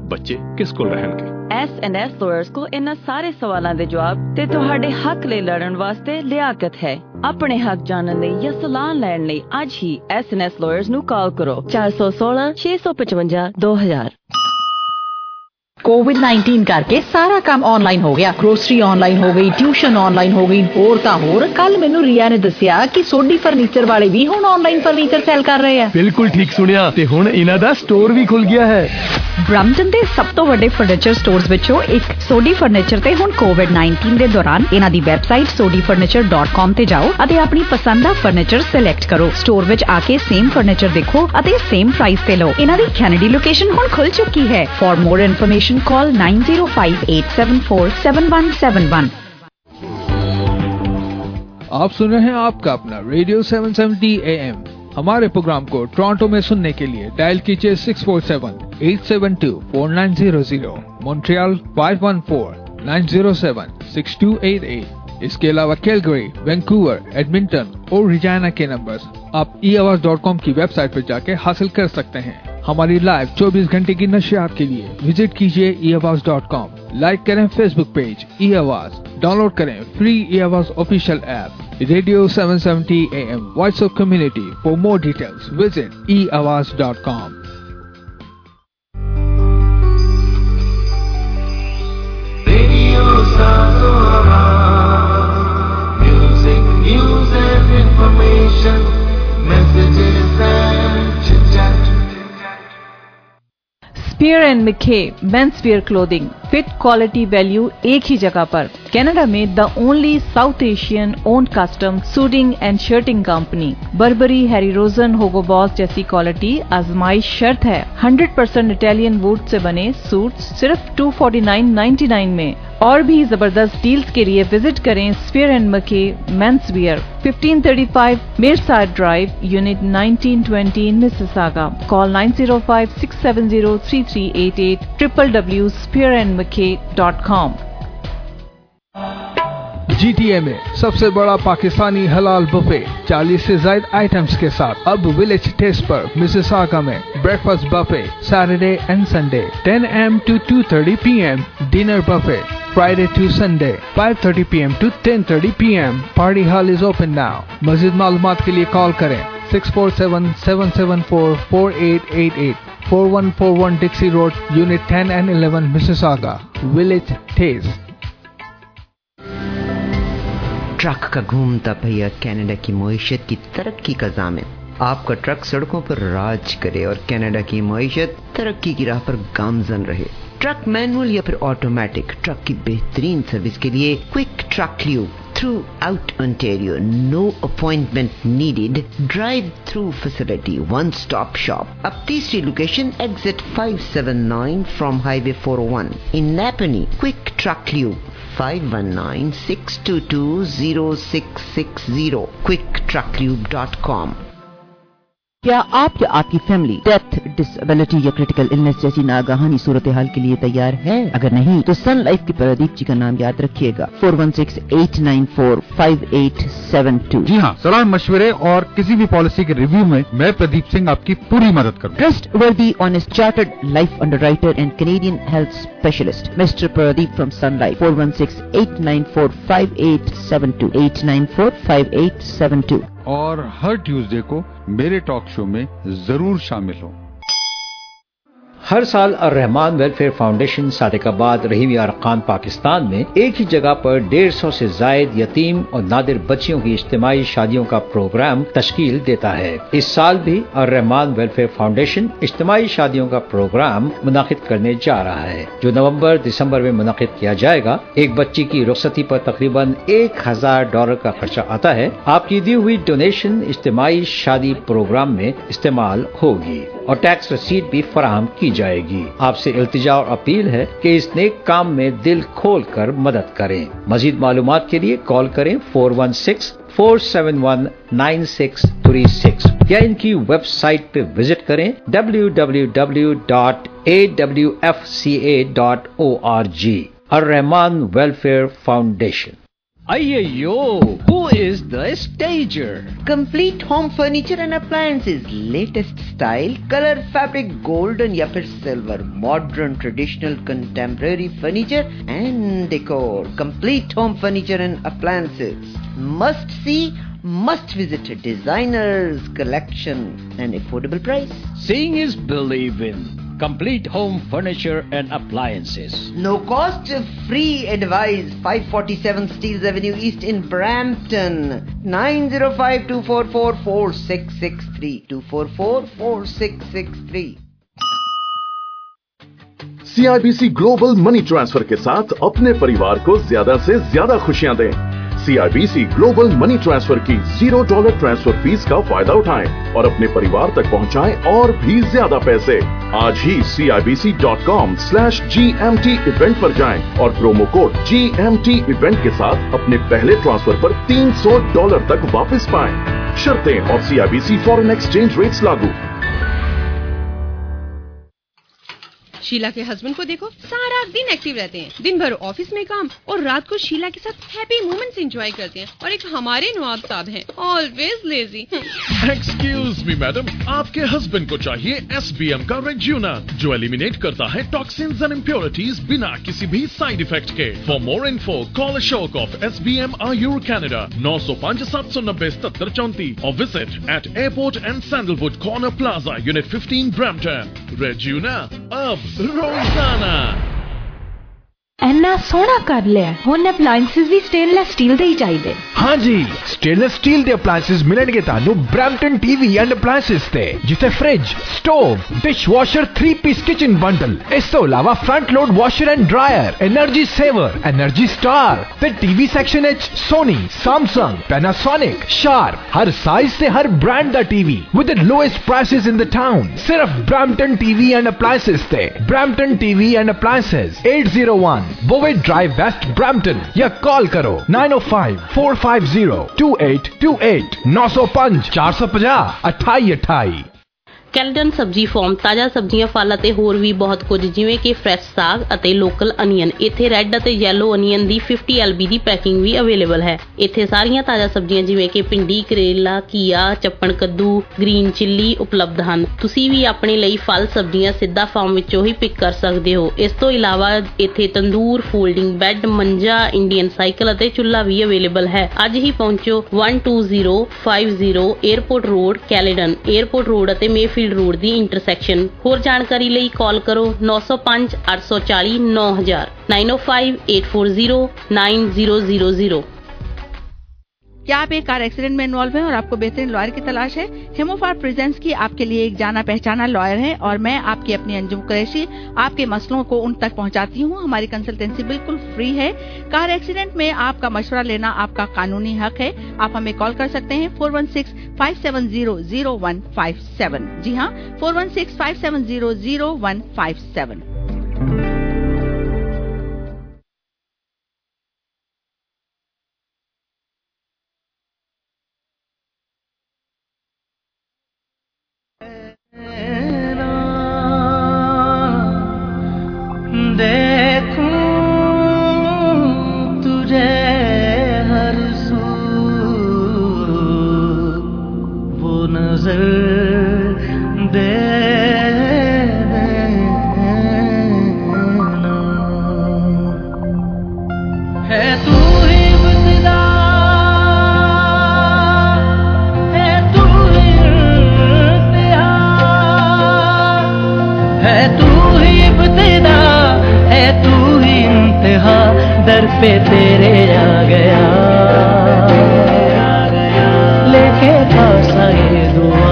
ਬੱਚੇ ਕਿਸ ਕੋਲ ਰਹਿਣਗੇ? S&S Lawyers को इन्हां सारे सवालां दे जवाब ते तुहाडे हक ਲਈ ਲੜਨ ਵਾਸਤੇ ਲਿਆਕਤ ਹੈ। ਆਪਣੇ ਹੱਕ ਜਾਣਨ ਲਈ ਜਾਂ ਸਲਾਹ ਲੈਣ ਲਈ ਅੱਜ ਹੀ S&S Lawyers ਨੂੰ ਕਾਲ ਕਰੋ 416 655 2000। कोविड-19 करके सारा काम ऑनलाइन हो गया। ग्रोसरी ऑनलाइन हो गई, ट्यूशन ऑनलाइन हो गई, होर तां होर। कल मैनू रिया ने दसिया कि सोडी फर्नीचर वाले भी हुण ऑनलाइन फर्नीचर सेल कर रहे हैं। बिल्कुल ठीक सुनिया ते हुण इन्हां दा स्टोर भी खुल गया है। ब्रम्पटन दे सब तो वड्डे फर्नीचर स्टोर्स विचों एक सोडी फर्नीचर ते हुण कोविड-19 दे दौरान इन्हां दी वैबसाइट sodifurniture.com ते जाओ अते अपनी पसंद दा फर्नीचर सिलेक्ट करो। स्टोर विच आके सेम फर्नीचर देखो अते सेम प्राइस ते लो। इन्हां दी कैनेडी लोकेशन हुण खुल चुकी है। For more information call 9058747171। आप सुन रहे हैं आपका अपना रेडियो 770 AM। हमारे प्रोग्राम को टोरंटो में सुनने के लिए डायल कीजिए 647-872-4900, मॉन्ट्रियल 514-907-6288। इसके अलावा कैलगरी, वैंकूवर, एडमिंटन और रिजाना के नंबर्स आप eAwaaz.com की वेबसाइट पर जाके हासिल कर सकते हैं। हमारी लाइव 24 घंटे की नशियात के लिए विजिट कीजिए eAwaaz.com। लाइक करें फेसबुक पेज eAwaaz, डाउनलोड करें free eAwaaz official app radio 770 AM voice of community. For more details visit eAwaaz.com। Music, news and information, messages and chit-chat. Spear and McKay men's wear clothing, fit quality value एक ही जगह पर। Canada में the only South Asian owned custom suiting and shirting company. Burberry, Harry Rosen, Hugo Boss जैसी quality आजमाइश शर्त है। 100% Italian would say बने सूट सिर्फ $249.99 में। और भी जबरदस्त डील्स के लिए विजिट करें Spear and McKay men's wear, 1535 Meyerside drive, unit 1920 Mississauga. Call 905-670-3388, www.spearandmckay.com। GTA में सबसे बड़ा पाकिस्तानी हलाल बुफे 40 से ज्यादा आइटम्स के साथ अब विलेज टेस्ट पर मिसिसागा में breakfast buffet Saturday and Sunday 10 AM to 2:30 PM, dinner buffet Friday to Sunday 5:30 PM to 10:30 PM। Party hall is open now। मज़ीद मालूमात के लिए कॉल करें 647-774-4888, 4141 Dixie Road, Unit 10 and 11 Mississauga। Village Taste। Truck का घूमता पहिया Canada की मईशत की तरक्की का ज़ामिन। आपका ट्रक सड़कों पर राज करे और कनाडा की मईशत तरक्की की राह पर गामजन रहे। ट्रक मैनुअल या फिर ऑटोमेटिक, ट्रक की बेहतरीन सर्विस के लिए quick truck lube throughout Ontario, no appointment needed, drive through facility, one stop shop. अब तीसरी location exit 579 from highway 401 in Napanee. Quick truck lube 519-622-0660, quicktrucklube.com। क्या आप या आपकी फैमिली डेथ, डिसेबिलिटी या क्रिटिकल इलनेस जैसी नागहानी सूरत हाल के लिए तैयार है? अगर नहीं तो सन लाइफ के प्रदीप जी का नाम याद रखिएगा, 416-894-5872। जी हाँ, सलाह मशवरे और किसी भी पॉलिसी के रिव्यू में मैं प्रदीप सिंह आपकी पूरी मदद करूँगा। Trustworthy, honest, chartered life underwriter and Canadian health specialist mister Pradeep from Sun Life, 416-894-5872, 894-5872। और हर ट्यूसडे को मेरे टॉक शो में जरूर शामिल हो। हर साल अर्रहमान वेलफेयर फाउंडेशन सादिकाबाद रहीम यार खान पाकिस्तान में एक ही जगह पर 150 से जायद यतीम और नादिर बच्चियों की इज्तिमाई शादियों का प्रोग्राम तश्कील देता है। इस साल भी अर्रहमान वेलफेयर फाउंडेशन इज्तिमाई शादियों का प्रोग्राम मुनाकिद करने जा रहा है, जो नवंबर दिसंबर में मुनाकिद किया जाएगा। एक बच्ची की रुखसती पर तकरीबन $1000 का खर्चा आता है। आपकी दी हुई डोनेशन इज्तिमाई शादी प्रोग्राम में इस्तेमाल होगी और टैक्स रसीद भी फराहम की जाएगी। आपसे इल्तिजा और अपील है कि इस नेक काम में दिल खोल कर मदद करें। मजीद मालूमात के लिए कॉल करें 416-471-9636 या इनकी वेबसाइट पे विजिट करें www.awfca.org। Arrahman welfare foundation. अय्यो, who is the Stager. Complete home furniture and appliances, latest style, color, fabric, golden या फिर silver, modern, traditional, contemporary furniture and decor. Complete home furniture and appliances. Must see, must visit. Designers collection and affordable price. Seeing is believing. Complete home furniture and appliances. No cost, free advice. 547 Steeles Avenue East in Brampton. 905-244-4663. 244-4663. CIBC global money transfer के साथ अपने परिवार को ज्यादा से ज्यादा खुशियां दें। CIBC ग्लोबल मनी ट्रांसफर की $0 ट्रांसफर फीस का फायदा उठाएं और अपने परिवार तक पहुंचाएं और भी ज्यादा पैसे। आज ही CIBC.com/GMT इवेंट पर जाएं और प्रोमो कोड GMT इवेंट के साथ अपने पहले ट्रांसफर पर $300 तक वापस पाएं। शर्तें और CIBC फॉरेन एक्सचेंज रेट्स लागू। शीला के हस्बैंड को देखो, सारा दिन एक्टिव रहते हैं, दिन भर ऑफिस में काम और रात को शीला के साथ हैप्पी मोमेंट्स एंजॉय करते हैं। और एक हमारे नवाब साहब हैं, always lazy. Excuse me madam, आपके हस्बैंड को चाहिए SBM का रेज्यूना, जो एलिमिनेट करता है टॉक्सिन्स एंड इम्प्योरिटीज बिना किसी भी साइड इफेक्ट के। For more info call Ashok of SBM Ayur Canada 905-790-7734 और visit at airport and sandalwood corner plaza unit 15 Brampton. रेज्यूना अब रोजाना। ਇੰਨਾ ਸੋਹਣਾ ਕਰ ਲਿਆ, ਹੁਣ ਅਪਲਾਈਐਂਸਸ ਵੀ ਸਟੇਨਲੈਸ ਸਟੀਲ ਦੇ ਹੀ ਚਾਹੀਦੇ। ਹਾਂਜੀ, ਸਟੇਨਲੈਸ ਸਟੀਲ ਦੇ ਅਪਲਾਈਐਂਸਸ ਮਿਲਣਗੇ ਤੁਹਾਨੂੰ ਬ੍ਰੈਂਪਟਨ TV ਐਂਡ ਅਪਲਾਈਐਂਸਸ ਤੇ, ਜਿੱਥੇ fridge, stove, dishwasher 3-piece kitchen bundle, ਇਸ ਤੋਂ ਇਲਾਵਾ front load washer and dryer, energy saver, energy star ਤੇ TV ਸੈਕਸ਼ਨ ਵਿੱਚ ਸੋਨੀ, ਸੈਮਸੰਗ, ਪੈਨਾਸੋਨਿਕ, ਸ਼ਾਰਪ, ਹਰ ਸਾਈਜ਼ ਤੇ ਹਰ ਬ੍ਰਾਂਡ ਦਾ TV with the lowest prices in the town। ਸਿਰਫ ਬ੍ਰੈਂਪਟਨ TV ਐਂਡ ਅਪਲਾਈਐਂਸਸ ਤੇ। Brampton TV and appliances 801 Bovett Drive West Brampton या call करो 905-450-2828 905-450-2828। ਕੈਲਡਨ ਸਬਜ਼ੀ ਫਾਰਮ ਤਾਜ਼ਾ ਸਬਜ਼ੀਆਂ, ਫਲ ਅਤੇ ਹੋਰ ਵੀ ਬਹੁਤ ਕੁਝ, ਜਿਵੇਂ ਕਿ ਫਰੈਸ਼ ਸਾਗ ਅਤੇ ਲੋਕਲ ਅਨੀਅਨ। ਇੱਥੇ ਰੈੱਡ ਅਤੇ ਯੈਲੋ ਅਨੀਅਨ ਦੀ 50 LB ਦੀ ਪੈਕਿੰਗ ਵੀ ਅਵੇਲੇਬਲ ਹੈ। ਇੱਥੇ ਸਾਰੀਆਂ ਤਾਜ਼ਾ ਸਬਜ਼ੀਆਂ ਜਿਵੇਂ ਕਿ ਭਿੰਡੀ, ਕਰੇਲਾ, ਘੀਆ, ਚੱਪਣ ਕੱਦੂ, ਗ੍ਰੀਨ ਚਿੱਲੀ ਉਪਲਬਧ ਹਨ। ਤੁਸੀਂ ਵੀ ਆਪਣੇ ਲਈ ਫਲ ਸਬਜ਼ੀਆਂ ਸਿੱਧਾ ਫਾਰਮ ਵਿੱਚੋਂ ਹੀ ਪਿਕ ਕਰ ਸਕਦੇ ਹੋ। ਇਸ ਤੋਂ ਇਲਾਵਾ ਇੱਥੇ ਤੰਦੂਰ, ਫੋਲਡਿੰਗ ਬੈੱਡ, ਮੰਜਾ, ਇੰਡੀਅਨ ਸਾਈਕਲ ਅਤੇ ਚੁੱਲ੍ਹਾ ਵੀ ਅਵੇਲੇਬਲ ਹੈ। ਅੱਜ ਹੀ ਪਹੁੰਚੋ 12050 Airport road, Caledon, Airport road ਅਤੇ ਮੇਫੀਲਡ ਰੋਡ ਦੀ ਇੰਟਰਸੈਕਸ਼ਨ। ਹੋਰ ਜਾਣਕਾਰੀ ਲਈ ਕਾਲ ਕਰੋ 905-840-9000 905-840-9000। क्या आप एक कार एक्सीडेंट में इन्वॉल्व हैं और आपको बेहतरीन लॉयर की तलाश है? हेमोफार प्रेजेंट्स की आपके लिए एक जाना पहचाना लॉयर है और मैं आपकी अपनी अंजुम कुरैशी आपके मसलों को उन तक पहुंचाती हूं। हमारी कंसल्टेंसी बिल्कुल फ्री है। कार एक्सीडेंट में आपका मशवरा लेना आपका कानूनी हक है। आप हमें कॉल कर सकते हैं 416-570-0157। जी हाँ, 416-570-0157। पे तेरे आ गया लेके पासा ये दुआ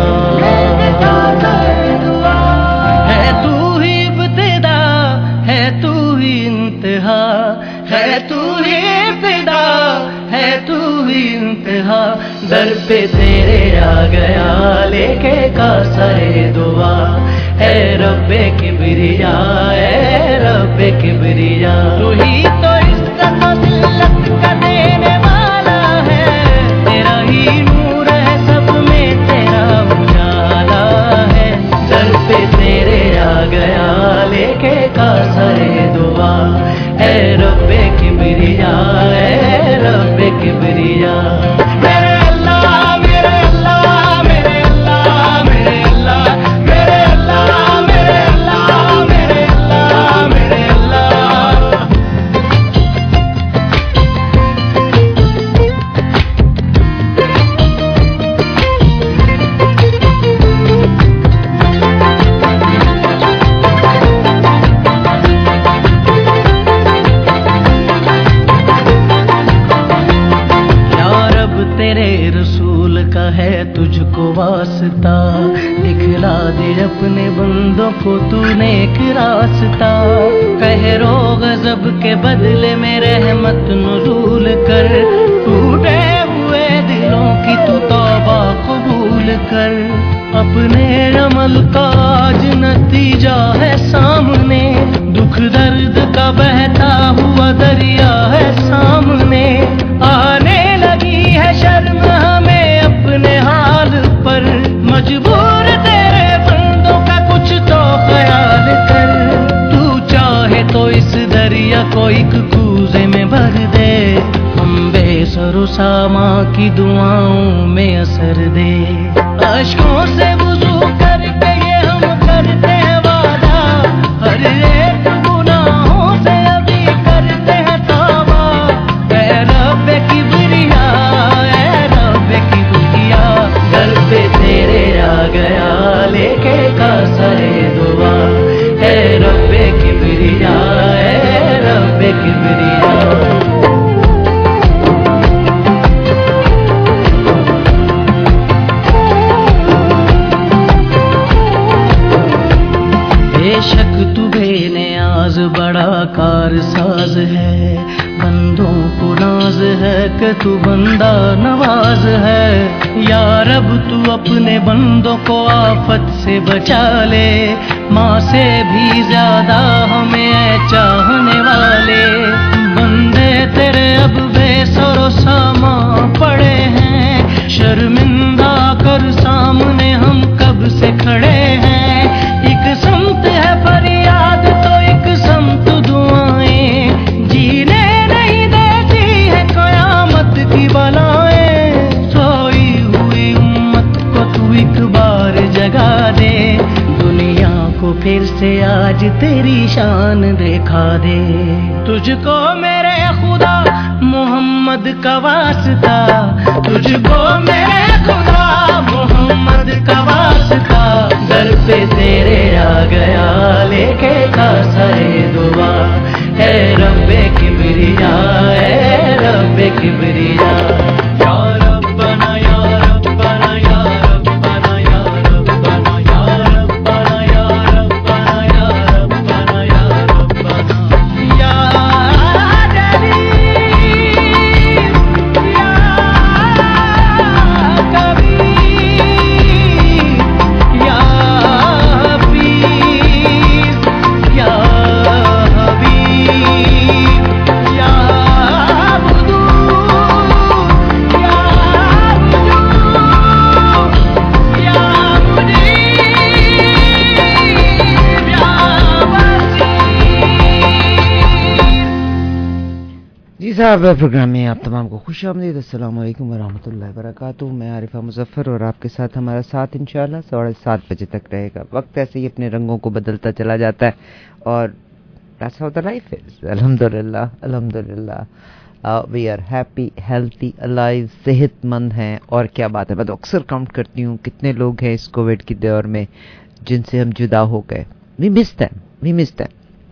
है तू ही इब्तिदा है तू ही इंतहा है तू ही इब्तिदा है तू ही इंतहा दर पे तेरे आ गया लेके कासा ये दुआ है रब्बे किबरिया है रब्बे किबरिया तू ही तो का देने वाला है तेरा ही नूर है सब में तेरा उजाला है दर पे तेरे आ गया लेके कासरे दुआ है रब्बे किबरिया है रब्बे किबरिया वास्ता, दिखला दे अपने बंदों को तूने एक रास्ता। कहरो गजब के बदले में रहमत नुज़ूल कर, टूटे हुए दिलों की तू तौबा कबूल कर। अपने अमल का आज नतीजा है सामने, दुख दर्द का बहता हुआ दरिया है सामने। आने लगी है शर्म हमें अपने हाल पर, मजबूर तेरे बंदों का कुछ तो ख्याल कर। तू चाहे तो इस दरिया को एक कूजे में भर दे, हम बेसरो सामा की दुआओं में असर दे। अश्कों से वुज़ू करके ये हम करते हैं वादा, हर एक गुनाहों से अभी करते हैं तौबा। ऐ रब्बे किबरिया, ऐ रब्बे किबरिया, घर पे तेरे आ गया लेके कासरे दुआ। ऐ रब्बे किबरिया, ऐ रब्बे किबरिया। बेशक तू बेनियाज बड़ा कारसाज है, बंदों को नाज है कि तू बंदा नवाज है। या रब तू अपने बंदों को आफत से बचा ले, माँ से भी ज्यादा हमें है चाहने वाले। बंदे तेरे अब बेसरो सामा पड़े हैं, शर्मिंदा कर सामने हम कब से खड़े हैं। एक समत है फरियाद तो एक समत दुआएं, जीने नहीं देती है कयामत की बलाएं। सोई हुई उम्मत को तू एक बार जगा दे, दुनिया को फिर से आज तेरी शान दिखा दे। तुझको मेरे खुदा मोहम्मद का वास्ता, तुझको मेरे खुदा मोहम्मद का वास्ता। दर पे तेरे आ गया लेके कासरे दुआ। ऐ रब्बे किबरिया, ऐ रब्बे किबरिया। या रब्बना या रब्बना या रब्बना या रब्बना या रब्बना या रब्बना या रब्बना या रब्बना या साहब प्रोग्राम में आप तमाम को खुश आमदीद। अस्सलाम वालेकुम वरहमतुल्लाहि वबरकातुहू। मैं आरिफा मुजफ्फर और आपके साथ हमारा साथ इंशाल्लाह 7:30 बजे तक रहेगा। वक्त ऐसे ही अपने रंगों को बदलता चला जाता है और that's how the life is। अल्हम्दुलिल्लाह अल्हम्दुलिल्लाह we are happy healthy alive, सेहतमंद हैं। और क्या बात है, मैं तो अक्सर काउंट करती हूँ कितने लोग हैं इस कोविड के दौर में जिनसे हम जुदा हो गए। We miss them.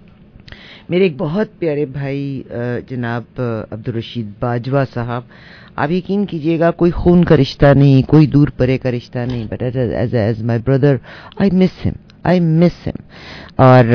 मेरे एक बहुत प्यारे भाई जनाब अब्दुल रशीद बाजवा साहब, आप यकीन कीजिएगा कोई खून का रिश्ता नहीं, कोई दूर परे का रिश्ता नहीं, but as my brother I miss him. और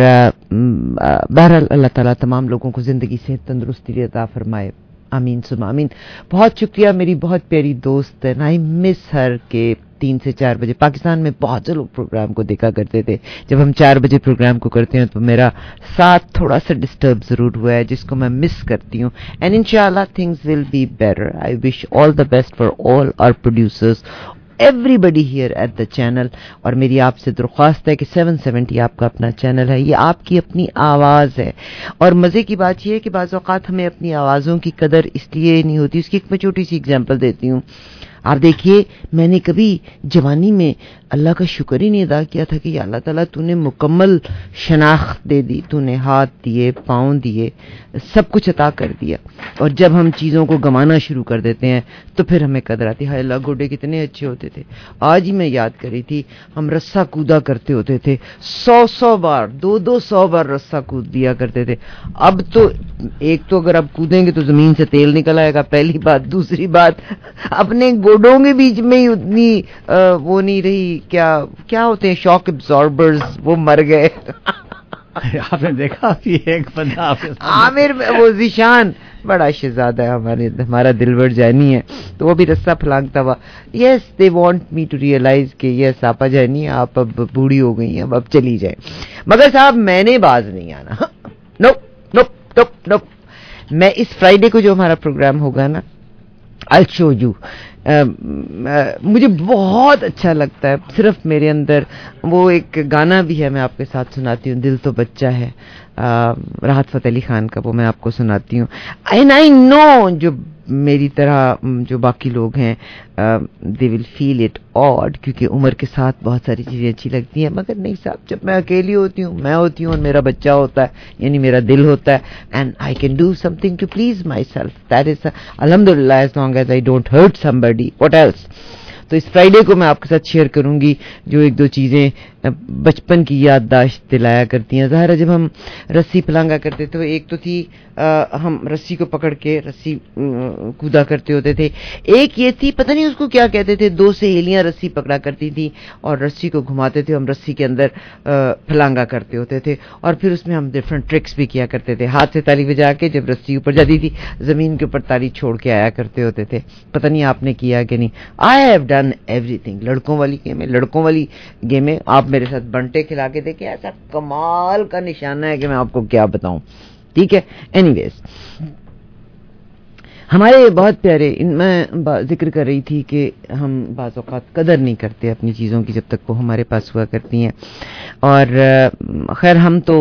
बहरहाल अल्लाह ताला तमाम लोगों को ज़िंदगी से तंदुरुस्ती अता फरमाए, आमीन सुमा आमीन। बहुत शुक्रिया, मेरी बहुत प्यारी दोस्त है, आई मिस हर के 3 से 4 बजे पाकिस्तान में बहुत से लोग प्रोग्राम को देखा करते थे। जब हम 4 बजे प्रोग्राम को करते हैं तो मेरा साथ थोड़ा सा डिस्टर्ब ज़रूर हुआ है, जिसको मैं मिस करती हूँ। एंड इंशाल्लाह things will be better. I wish all the best for all our producers, everybody here at the channel. और मेरी आपसे दरख्वास्त है कि 770 आपका अपना चैनल है, ये आपकी अपनी आवाज़ है। और मज़े की बात यह है कि बाज़ औक़ात हमें अपनी आवाज़ों की कदर इसलिए नहीं होती। उसकी एक मैं छोटी सी एग्जांपल देती हूँ। आप देखिए, मैंने कभी जवानी में अल्लाह का शुक्र ही नहीं अदा किया था कि अल्लाह ताला तूने मुकम्मल शनाख्त दे दी, तूने हाथ दिए, पाँव दिए, सब कुछ अता कर दिया। और जब हम चीज़ों को गंवाना शुरू कर देते हैं तो फिर हमें कदर आती है। हाय अल्लाह, गोडे कितने अच्छे होते थे। आज ही मैं याद करी थी, हम रस्सा कूदा करते होते थे, 100 बार, 200 बार रस्सा कूद दिया करते थे। अब तो एक तो अगर आप कूदेंगे तो ज़मीन से तेल निकल आएगा, पहली बात। दूसरी बात, अपने रोडों के बीच में ही उतनी वो नहीं रही, क्या होते हैं शॉक एब्जॉर्बर्स, वो मर गए। आपने देखा कि एक बंदा आमिर वो जिशान बड़ा शहजादा है, हमारा दिलवर जानी है, तो वो भी रस्सा फलांगता हुआ, yes they want me to realise कि यस आपा जानी आप अब बूढ़ी हो गई हैं, अब चली जाए, मगर साहब मैंने बाज नहीं आना। नो नो नो नो, मैं इस फ्राइडे को जो हमारा प्रोग्राम होगा ना, I'll show you. मुझे बहुत अच्छा लगता है, सिर्फ मेरे अंदर वो एक गाना भी है, मैं आपके साथ सुनाती हूँ, दिल तो बच्चा है, राहत फतेह अली खान का, वो मैं आपको सुनाती हूँ। एंड आई नो जो मेरी तरह जो बाकी लोग हैं they will feel it odd, क्योंकि उम्र के साथ बहुत सारी चीज़ें अच्छी लगती हैं, मगर नहीं साहब, जब मैं अकेली होती हूँ, मैं होती हूँ और मेरा बच्चा होता है, यानी मेरा दिल होता है, and I can do something to please myself, that is अल्हम्दुलिल्लाह, as long as I don't hurt somebody, what else. तो इस फ्राइडे को मैं आपके साथ शेयर करूंगी जो एक दो चीज़ें बचपन की याददाश्त दिलाया करती हैं। ज़ाहिर है जब हम रस्सी फलांगा करते थे, तो एक तो थी हम रस्सी को पकड़ के रस्सी कूदा करते होते थे, एक ये थी पता नहीं उसको क्या कहते थे, दो सहेलियां रस्सी पकड़ा करती थी और रस्सी को घुमाते थे, हम रस्सी के अंदर फलांगा करते होते थे, और फिर उसमें हम डिफरेंट ट्रिक्स भी किया करते थे, हाथ से ताली बजा के जब रस्सी ऊपर जाती थी ज़मीन के ऊपर ताली छोड़ के आया करते होते थे। पता नहीं आपने किया कि नहीं। I have done everything. लड़कों वाली गेमें आप मेरे साथ बंटे खिला के देखे, ऐसा कमाल का निशाना है कि मैं आपको क्या बताऊं, ठीक है। एनीवेज, हमारे बहुत प्यारे, मैं जिक्र कर रही थी कि हम बाज़ औक़ात कदर नहीं करते अपनी चीज़ों की जब तक वो हमारे पास हुआ करती हैं, और खैर हम तो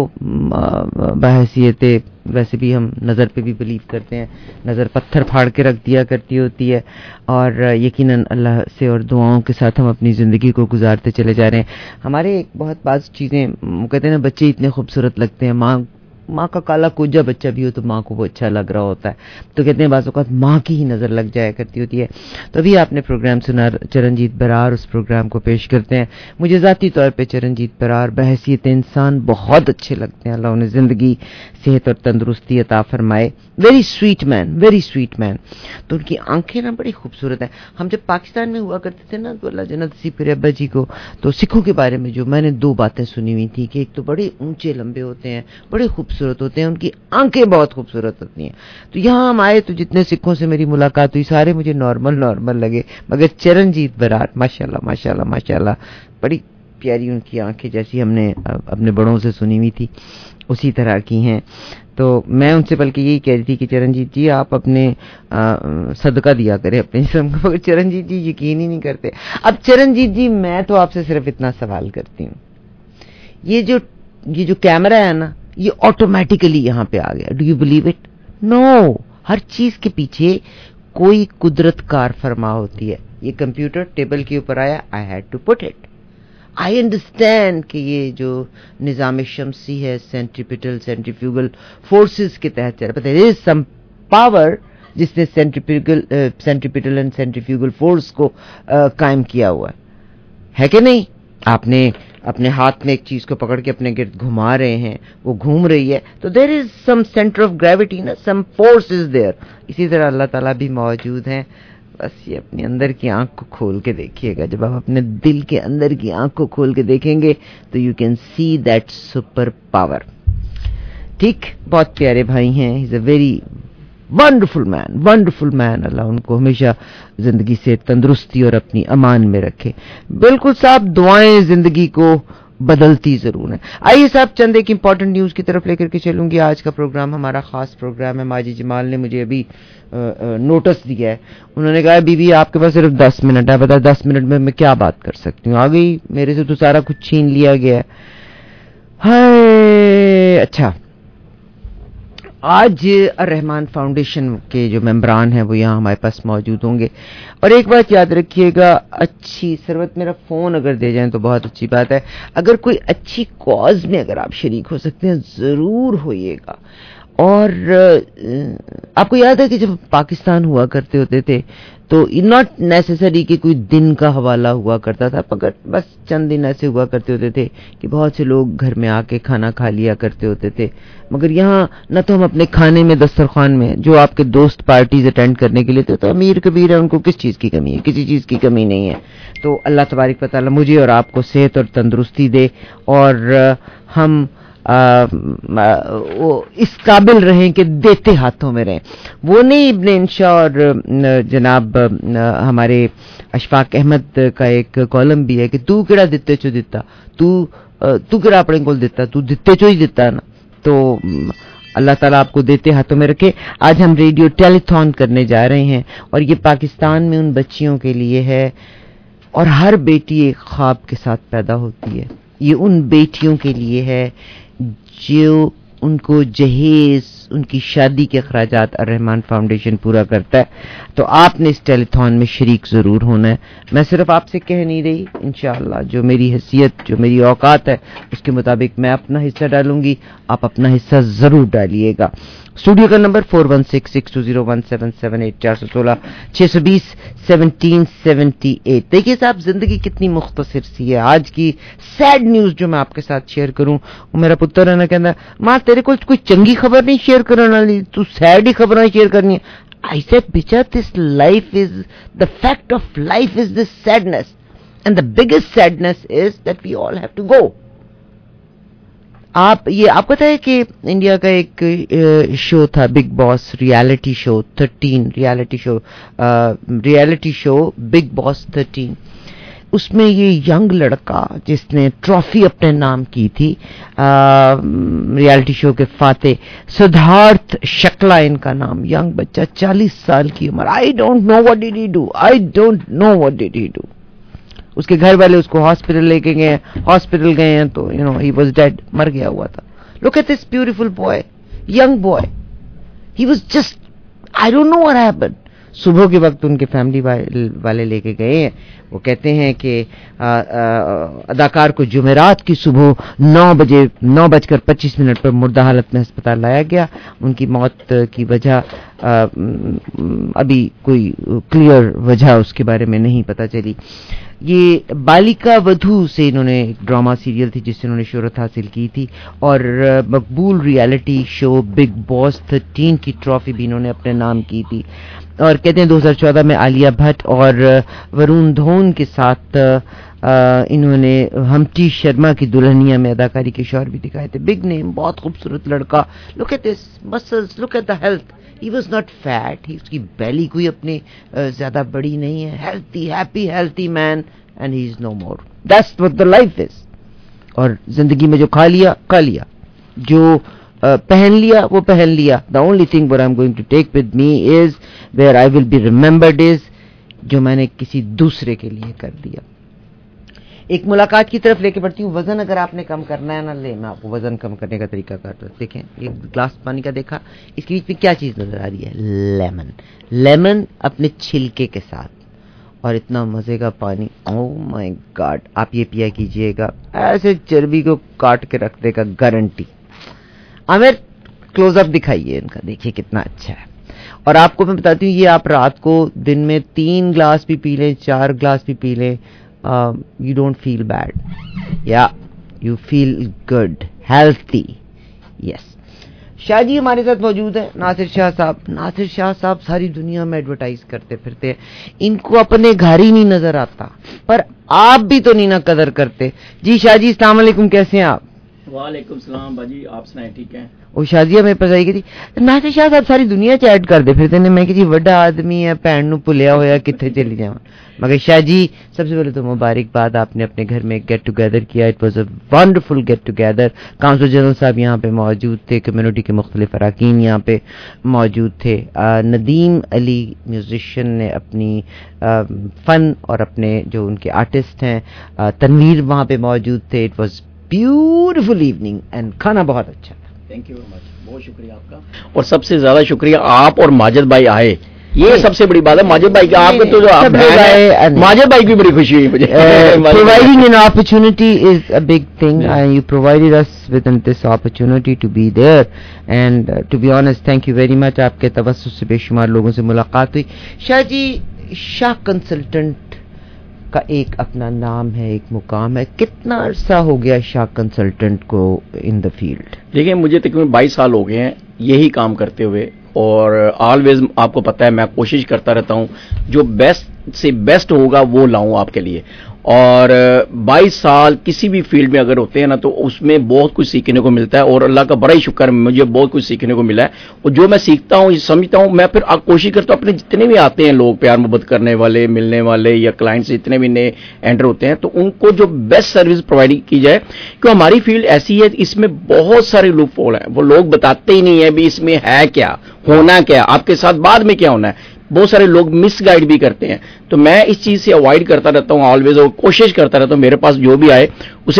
बहैसियत वैसे भी हम नज़र पे भी बिलीव करते हैं, नज़र पत्थर फाड़ के रख दिया करती होती है, और यकीनन अल्लाह से और दुआओं के साथ हम अपनी ज़िंदगी को गुजारते चले जा रहे हैं। हमारे एक बहुत बात चीज़ें कहते हैं ना, बच्चे इतने खूबसूरत लगते हैं, माँ का काला कोजा बच्चा भी हो तो माँ को वो अच्छा लग रहा होता है, तो कहते हैं बाज़ औक़ात माँ की ही नज़र लग जाया करती होती है। तो अभी आपने प्रोग्राम सुना, चरणजीत बरार उस प्रोग्राम को पेश करते हैं। मुझे ज़ाती तौर पे चरणजीत बरार बहैसियत इंसान बहुत अच्छे लगते हैं, अल्लाह उन्हें ज़िंदगी सेहत और तंदुरुस्ती अता फरमाए। Very sweet man. तो उनकी आंखें ना बड़ी खूबसूरत हैं। हम जब पाकिस्तान में हुआ करते थे ना, तो अल्लाह जन्नत नसीब करे अब्बा जी को, तो सिखों के बारे में जो मैंने दो बातें सुनी हुई थी कि एक तो बड़े ऊंचे लंबे होते हैं, बड़े खूबसूरत होते हैं, उनकी आंखें बहुत खूबसूरत होती हैं। तो यहाँ हम आए तो जितने सिखों से मेरी मुलाकात हुई सारे मुझे नॉर्मल लगे, मगर चरणजीत बरार माशाल्लाह बड़ी प्यारी उनकी आंखें, जैसी हमने अपने बड़ों से सुनी हुई थी उसी तरह की हैं। तो मैं उनसे बल्कि यही कह रही थी कि चरणजीत जी आप अपने सदका दिया करें अपने जिस्म को, मगर चरणजीत जी यकीन ही नहीं करते। अब चरणजीत जी मैं तो आपसे सिर्फ इतना सवाल करती हूँ, ये जो कैमरा है ना, ये ऑटोमेटिकली यहाँ पे आ गया, do you believe it? No, हर चीज के पीछे कोई कुदरत कार फरमा होती है। ये कंप्यूटर टेबल के ऊपर आया, I had to put it. I understand कि ये जो निज़ाम शमसी है, सेंट्रीफ्यूगल फोर्सेस के तहत चल रहा है, देयर इज सम पावर जिसने सेंट्रीपिटल एंड सेंट्रीफ्यूगल फोर्स को कायम किया हुआ है कि नहीं? आपने अपने हाथ में एक चीज को पकड़ के अपने गिर्द घुमा रहे हैं, वो घूम रही है, तो there is some centre of gravity ना, सम फोर्स इज देयर। इसी तरह अल्लाह ताला भी मौजूद हैं। बस ये अपने अंदर की आंख को खोल के देखिएगा, जब आप अपने दिल के अंदर की आंख को खोल के देखेंगे तो you can see that super power. ठीक, बहुत प्यारे भाई हैं, he is a very wonderful man. अल्लाह उनको हमेशा जिंदगी से तंदुरुस्ती और अपनी अमान में रखे। बिल्कुल साहब, दुआएं जिंदगी को बदलती जरूर है। आइए साहब, चंद एक इंपॉर्टेंट न्यूज की तरफ लेकर के चलूंगी। आज का प्रोग्राम हमारा खास प्रोग्राम है। माजी जमाल ने मुझे अभी नोटिस दिया है, उन्होंने कहा बीबी आपके पास सिर्फ 10 मिनट है, बता 10 मिनट में मैं क्या बात कर सकती हूँ। आ गई, मेरे से तो सारा कुछ छीन लिया गया है। हाय, अच्छा, आज रहमान फाउंडेशन के जो मेंबरान हैं वो यहाँ हमारे पास मौजूद होंगे। और एक बात याद रखिएगा, अच्छी सरवत, मेरा फोन अगर दे जाएं तो बहुत अच्छी बात है। अगर कोई अच्छी कॉज में अगर आप शरीक हो सकते हैं जरूर होइएगा। और आपको याद है कि जब पाकिस्तान हुआ करते होते थे تو ناٹ نیسسری کہ کوئی دن کا حوالہ ہوا کرتا تھا، مگر بس چند دن ایسے ہوا کرتے ہوتے تھے کہ بہت سے لوگ گھر میں آ کے کھانا کھا لیا کرتے ہوتے تھے. مگر یہاں نہ تو ہم اپنے کھانے میں دسترخوان میں جو آپ کے دوست پارٹیز اٹینڈ کرنے کے لیے تھے تو امیر کبیر ہے، ان کو کس چیز کی کمی ہے؟ کسی چیز کی کمی نہیں ہے. تو اللہ تبارک و تعالیٰ مجھے اور آپ کو صحت اور تندرستی دے اور ہم اس قابل رہیں کہ دیتے ہاتھوں میں رہیں. وہ نہیں ابن انشا اور جناب ہمارے اشفاق احمد کا ایک کالم بھی ہے کہ تو کیڑا دیتے چو دیتا، تو کیڑا اپنے کو دیتا، تو دیتے چو ہی دیتا نا. تو اللہ تعالیٰ آپ کو دیتے ہاتھوں میں رکھے. آج ہم ریڈیو ٹیلیتھون کرنے جا رہے ہیں اور یہ پاکستان میں ان بچیوں کے لیے ہے، اور ہر بیٹی ایک خواب کے ساتھ پیدا ہوتی ہے. یہ ان بیٹیوں کے لیے ہے جو ان کو جہیز، ان کی شادی کے اخراجات الرحمان فاؤنڈیشن پورا کرتا ہے. تو آپ نے اس ٹیلیتھون میں شریک ضرور ہونا ہے. میں صرف آپ سے کہہ نہیں رہی، انشاءاللہ جو میری حیثیت، جو میری اوقات ہے اس کے مطابق میں اپنا حصہ ڈالوں گی، آپ اپنا حصہ ضرور ڈالیے گا. اسٹوڈیو کا نمبر 4166201778 416-620-1778. دیکھیے صاحب زندگی کتنی مختصر سی ہے. آج کی سیڈ نیوز جو میں آپ کے ساتھ شیئر کروں، وہ میرا پتر ہے نا کہنا ماں تیرے کو کوئی چنگی خبر نہیں شیئر کرنے والی، تو سیڈ ہی خبریں شیئر کرنی ہے. I said بیچا this life is, the fact of life is this sadness, and the biggest sadness is that we all have to go. آپ پتہ ہے کہ انڈیا کا ایک شو تھا Bigg Boss reality show 13 reality show Bigg Boss 13. اس میں یہ ینگ لڑکا جس نے ٹرافی اپنے نام کی تھی، ریالٹی شو کے فاتح سدھارتھ شکلا ان کا نام، ینگ بچہ 40 سال کی عمر. I don't know what did he do. اس کے گھر والے اس کو ہاسپٹل لے کے گئے، ہاسپٹل گئے ہیں تو he was dead، مر گیا ہوا تھا. Look at this beautiful boy, young boy. He was just, I don't know what happened. صبح کے وقت ان کے فیملی والے لے کے گئے ہیں. وہ کہتے ہیں کہ اداکار کو جمعرات کی صبح 9:25 پر مردہ حالت میں ہسپتال لایا گیا. ان کی موت کی وجہ ابھی کوئی کلیئر وجہ اس کے بارے میں نہیں پتہ چلی. یہ بالیکا ودھو سے انہوں نے ایک ڈرامہ سیریل تھی جس سے انہوں نے شہرت حاصل کی تھی، اور مقبول ریالٹی شو بگ باس 13 کی ٹرافی بھی انہوں نے اپنے نام کی تھی. اور کہتے ہیں 2014 میں عالیہ بھٹ اور ورون دھون کے ساتھ انہوں نے ہمٹی شرما کی دلہنیا میں اداکاری کے شوہر بھی دکھائے تھے. بگ نیم، بہت خوبصورت لڑکا. Look at this muscles, look at the health. He was not fat. اس کی بیلی کوئی اپنے زیادہ بڑی نہیں ہے. Healthy, happy, healthy man, and he is no more. That's what the life is. اور زندگی میں جو کھا لیا، جو پہن لیا وہ پہن لیا. The only thing what I'm going to take with me is where I will be remembered is جو میں نے کسی دوسرے کے لیے کر دیا. ایک ملاقات کی طرف لے کے بڑھتی ہوں. وزن اگر آپ نے کم کرنا ہے نا لے، میں آپ کو وزن کم کرنے کا طریقہ کہتا ہوں. دیکھیں ایک گلاس پانی کا دیکھا، اس کے بیچ میں کیا چیز نظر آ رہی ہے؟ لیمن اپنے چھلکے کے ساتھ، اور اتنا مزے کا پانی. او مائی گاڈ، آپ یہ پیا کیجئے گا، ایسے چربی کو کاٹ کے رکھ دے گا گارنٹی. عامر کلوز اپ دکھائیے ان کا، دیکھیے کتنا اچھا ہے. اور آپ کو میں بتاتی ہوں یہ آپ رات کو دن میں 3 گلاس بھی پی لیں، 4 گلاس بھی پی لیں، you don't feel bad. Yeah, you feel good, healthy. Yes. شاہ جی ہمارے ساتھ موجود ہے، ناصر شاہ صاحب. ناصر شاہ صاحب ساری دنیا میں ایڈورٹائز کرتے پھرتے ہیں، ان کو اپنے گھر ہی نہیں نظر آتا، پر آپ بھی تو نہیں نا قدر کرتے. جی شاہ جی السلام علیکم، کیسے ہیں آپ؟ وعلیکم السلام باجی، آپ سنائیں ٹھیک ہیں؟ وہ شازیہ میرے پاس آئی گئی تھی، ناصر شاہ صاحب ساری دنیا چیٹ کرتے پھرتے نے. میں کہ جی وڈا آدمی ہے، بھن نو بھلیا ہویا کتنے چلی جاواں. مگر شاہ جی سب سے پہلے تو مبارکباد، آپ نے اپنے گھر میں گیٹ ٹوگیدر کیا. It was a wonderful get together. Counsellor general صاحب یہاں پہ موجود تھے، کمیونٹی کے مختلف اراکین یہاں پہ موجود تھے. ندیم علی میوزیشین نے اپنی فن اور اپنے جو ان کے آرٹسٹ ہیں تنویر وہاں پہ موجود تھے. It was beautiful evening and کھانا بہت اچھا تھا. تھینک یو ویری مچ، بہت شکریہ آپ کا. اور سب سے زیادہ شکریہ آپ اور ماجد بھائی آئے، یہ سب سے بڑی بات ہے. ماجد بھائی کا آپ کے تو ماجد بھائی کی بڑی خوشی ہوئی مجھے. Providing an opportunity is a big thing, and you provided us with this opportunity to be there, and to be honest thank you very much. آپ کے توسط سے بے شمار لوگوں سے ملاقات ہوئی. شاہ جی शाह कंसल्टेंट का एक अपना नाम है, एक मुकाम है, कितना अरसा हो गया शाह कंसल्टेंट को इन द फील्ड? देखिए, मुझे तकरीबन 22 साल हो गए हैं यही काम करते हुए, और ऑलवेज आपको पता है मैं कोशिश करता रहता हूं जो बेस्ट से बेस्ट होगा वो लाऊं आपके लिए। और 22 साल किसी भी फील्ड में अगर होते हैं ना तो उसमें बहुत कुछ सीखने को मिलता है, और अल्लाह का बड़ा ही शुक्र है मुझे बहुत कुछ सीखने को मिला है। और जो मैं सीखता हूँ समझता हूँ, मैं फिर कोशिश करता हूँ अपने जितने भी आते हैं लोग प्यार मोहब्बत करने वाले, मिलने वाले या क्लाइंट्स जितने भी नए एंटर होते हैं, तो उनको जो बेस्ट सर्विस प्रोवाइड की जाए, क्योंकि हमारी फील्ड ऐसी है इसमें बहुत सारे लूप होल हैं, वो लोग बताते ही नहीं है भी इसमें है क्या, होना क्या, आपके साथ बाद में क्या होना है। बहुत सारे लोग मिसगाइड भी करते हैं, तो मैं इस चीज से अवॉइड करता रहता हूँ ऑलवेज, और कोशिश करता रहता हूँ मेरे पास जो भी आए उसे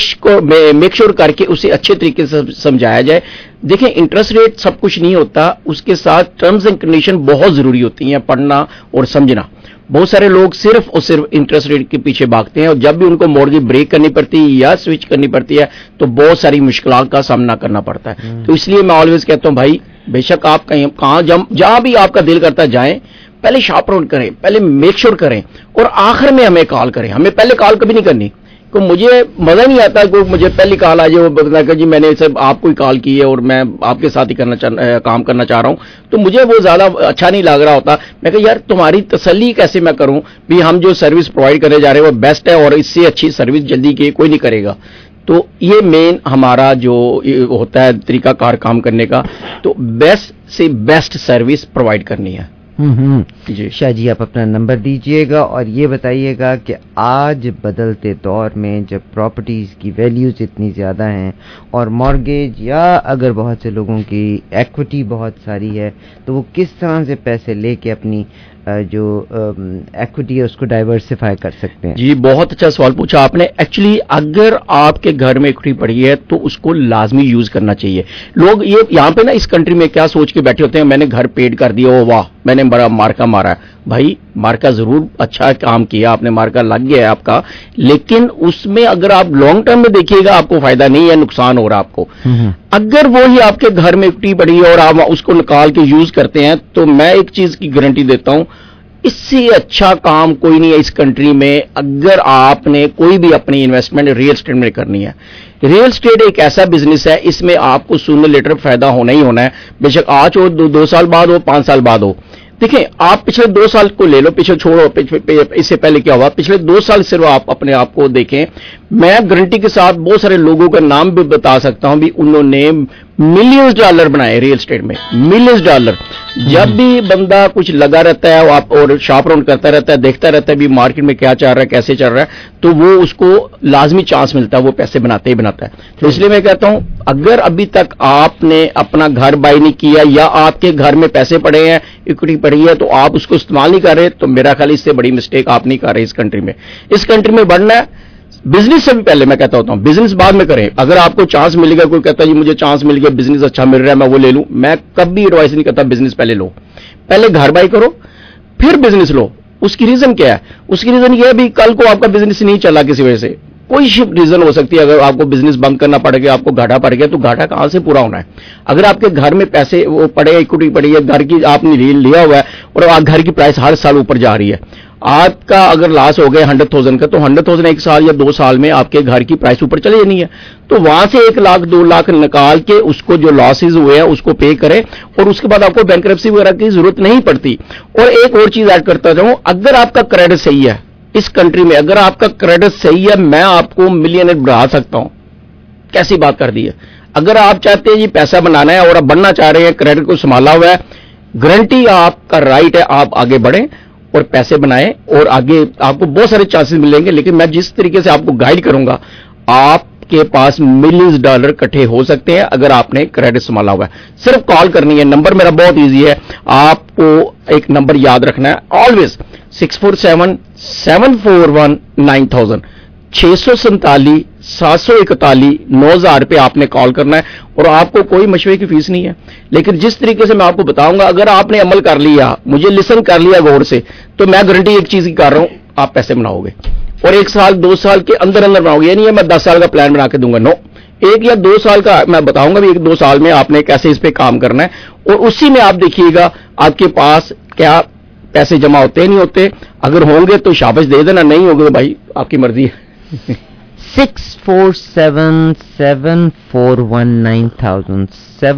मेक श्योर करके उसे अच्छे तरीके से समझाया जाए। देखिए, इंटरेस्ट रेट सब कुछ नहीं होता, उसके साथ टर्म्स एंड कंडीशन बहुत जरूरी होती हैं, पढ़ना और समझना। बहुत सारे लोग सिर्फ और सिर्फ इंटरेस्ट रेट के पीछे भागते हैं, और जब भी उनको मॉर्गेज ब्रेक करनी पड़ती है या स्विच करनी पड़ती है तो बहुत सारी मुश्किलात का सामना करना पड़ता है। तो इसलिए मैं ऑलवेज कहता हूं भाई, बेशक आप कहीं कहां जहां भी आपका दिल करता है जाएं, पहले शॉप राउंड करें, पहले मेक श्योर करें, और आखिर में हमें कॉल करें। हमें पहले कॉल कभी नहीं करनी, तो मुझे मजा नहीं आता कि मुझे पहली कॉल आ जाए, वो बता कि जी मैंने सब आपको ही कॉल की है और मैं आपके साथ ही काम करना चाह रहा हूं, तो मुझे वो ज्यादा अच्छा नहीं लग रहा होता। मैं कहा यार तुम्हारी तसल्ली कैसे मैं करूं भी हम जो सर्विस प्रोवाइड करने जा रहे हैं वो बेस्ट है, और इससे अच्छी सर्विस जल्दी की कोई नहीं करेगा। तो ये मेन हमारा जो होता है तरीका कार काम करने का, तो बेस्ट से बेस्ट सर्विस प्रोवाइड करनी है। जी शाह जी, आप अपना नंबर दीजिएगा और ये बताइएगा कि आज बदलते दौर में जब प्रॉपर्टीज की वैल्यूज इतनी ज़्यादा हैं और मॉर्गेज या अगर बहुत से लोगों की इक्विटी बहुत सारी है, तो वो किस तरह से पैसे लेके अपनी जो इक्विटी है उसको डाइवर्सिफाई कर सकते हैं? जी, बहुत अच्छा सवाल पूछा आपने। एक्चुअली अगर आपके घर में इक्विटी पड़ी है तो उसको लाजमी यूज करना चाहिए। लोग ये यहाँ पे ना इस कंट्री में क्या सोच के बैठे होते हैं, मैंने घर पेड कर दिया, ओ वाह मैंने बड़ा मार्का मारा है। भाई मार्का जरूर अच्छा काम किया आपने, मार्का लग गया है आपका, लेकिन उसमें अगर आप लॉन्ग टर्म में देखिएगा आपको फायदा नहीं है, नुकसान हो रहा है आपको। अगर वो ही आपके घर में इक्विटी पड़ी है और आप उसको निकाल के यूज करते हैं, तो मैं एक चीज की गारंटी देता हूं, इससे अच्छा काम कोई नहीं है इस कंट्री में। अगर आपने कोई भी अपनी इन्वेस्टमेंट रियल एस्टेट में करनी है, रियल एस्टेट एक ऐसा बिजनेस है, इसमें आपको सूनर लेटर फायदा होना ही होना है, बेशक आज हो, 2 साल बाद हो, 5 साल बाद हो। देखिए, आप पिछले 2 साल को ले लो, पीछे छोड़ो, इससे पहले क्या हुआ, पिछले 2 साल सिर्फ आप अपने आप को देखें। मैं गारंटी के साथ बहुत सारे लोगों का नाम भी बता सकता हूं भी उन्होंने मिलियंस डॉलर बनाए रियल एस्टेट में, मिलियंस डॉलर। जब भी बंदा कुछ लगा रहता है आप और शॉप राउंड करता रहता है, देखता रहता है भी मार्केट में क्या चल रहा है, कैसे चल रहा है, तो वो उसको लाजमी चांस मिलता है, वो पैसे बनाते ही बनाता है। तो इसलिए मैं कहता हूं, अगर अभी तक आपने अपना घर बाय नहीं किया या आपके घर में पैसे पड़े हैं, इक्विटी पड़ी है, तो आप उसको इस्तेमाल नहीं कर रहे, तो मेरा ख्याल इससे बड़ी मिस्टेक आप नहीं कर रहे। इस कंट्री में, इस कंट्री में बढ़ना है, बिजनेस से भी पहले मैं कहता होता हूं बिजनेस बाद में करें। अगर आपको चांस मिलेगा, कोई कहता है जी मुझे चांस मिल गया, बिजनेस अच्छा मिल रहा है, मैं वो ले लूं, मैं कभी एडवाइस नहीं करता बिजनेस पहले लो, पहले घर बाई करो फिर बिजनेस लो। उसकी रीजन क्या है? उसकी रीजन ये है भी कल को आपका बिजनेस नहीं चला किसी वजह से, कोई रीजन हो सकती है। अगर आपको बिजनेस बंद करना पड़ गया, आपको घाटा पड़ गया, तो घाटा कहां से पूरा होना है? अगर आपके घर में पैसे वो पड़े, इक्विटी पड़ी है, घर की आपने लिया हुआ है और घर की प्राइस हर साल ऊपर जा रही है, आपका अगर लॉस हो गया 100,000 का, तो 100,000 एक साल या 2 साल में आपके घर की प्राइस ऊपर चली जानी है। तो वहां से 1 लाख 2 लाख निकाल के उसको जो लॉसेज हुए हैं उसको पे करें, और उसके बाद आपको बैंकरप्सी वगैरह की जरूरत नहीं पड़ती। और एक और चीज ऐड करता जाऊं, अगर आपका क्रेडिट सही है इस कंट्री में, अगर आपका क्रेडिट सही है, मैं आपको मिलियनर बढ़ा सकता हूं। कैसी बात कर दी है? अगर आप चाहते हैं ये पैसा बनाना है और आप बढ़ना चाह रहे हैं, क्रेडिट को संभाला हुआ है, गारंटी आपका राइट है, आप आगे बढ़ें और पैसे बनाएं और आगे आपको बहुत सारे चांसेस मिलेंगे। लेकिन मैं जिस तरीके से आपको गाइड करूंगा, आपके पास मिलियंस डॉलर इकट्ठे हो सकते हैं अगर आपने क्रेडिट संभाला हुआ है। सिर्फ कॉल करनी है, नंबर मेरा बहुत इजी है, आपको एक नंबर याद रखना है ऑलवेज, 647-741-9000, 647-741-9000 पे आपने कॉल करना है, और आपको कोई मशवरे की फीस नहीं है। लेकिन जिस तरीके से मैं आपको बताऊंगा, अगर आपने अमल कर लिया, मुझे लिसन कर लिया गौर से, तो मैं गारंटी एक चीज की कर रहा हूं, आप पैसे बनाओगे और 1 साल 2 साल के अंदर अंदर बनाओगे। ये नहीं है मैं 10 साल का प्लान बना के दूंगा, नो, 1 या 2 साल का मैं बताऊंगा भी 1-2 साल में आपने कैसे इस पे काम करना है, और उसी में आप देखिएगा आपके पास क्या पैसे जमा होते नहीं होते, अगर होंगे तो शाबाश दे देना, नहीं होंगे तो भाई आपकी मर्जी है। 6477419000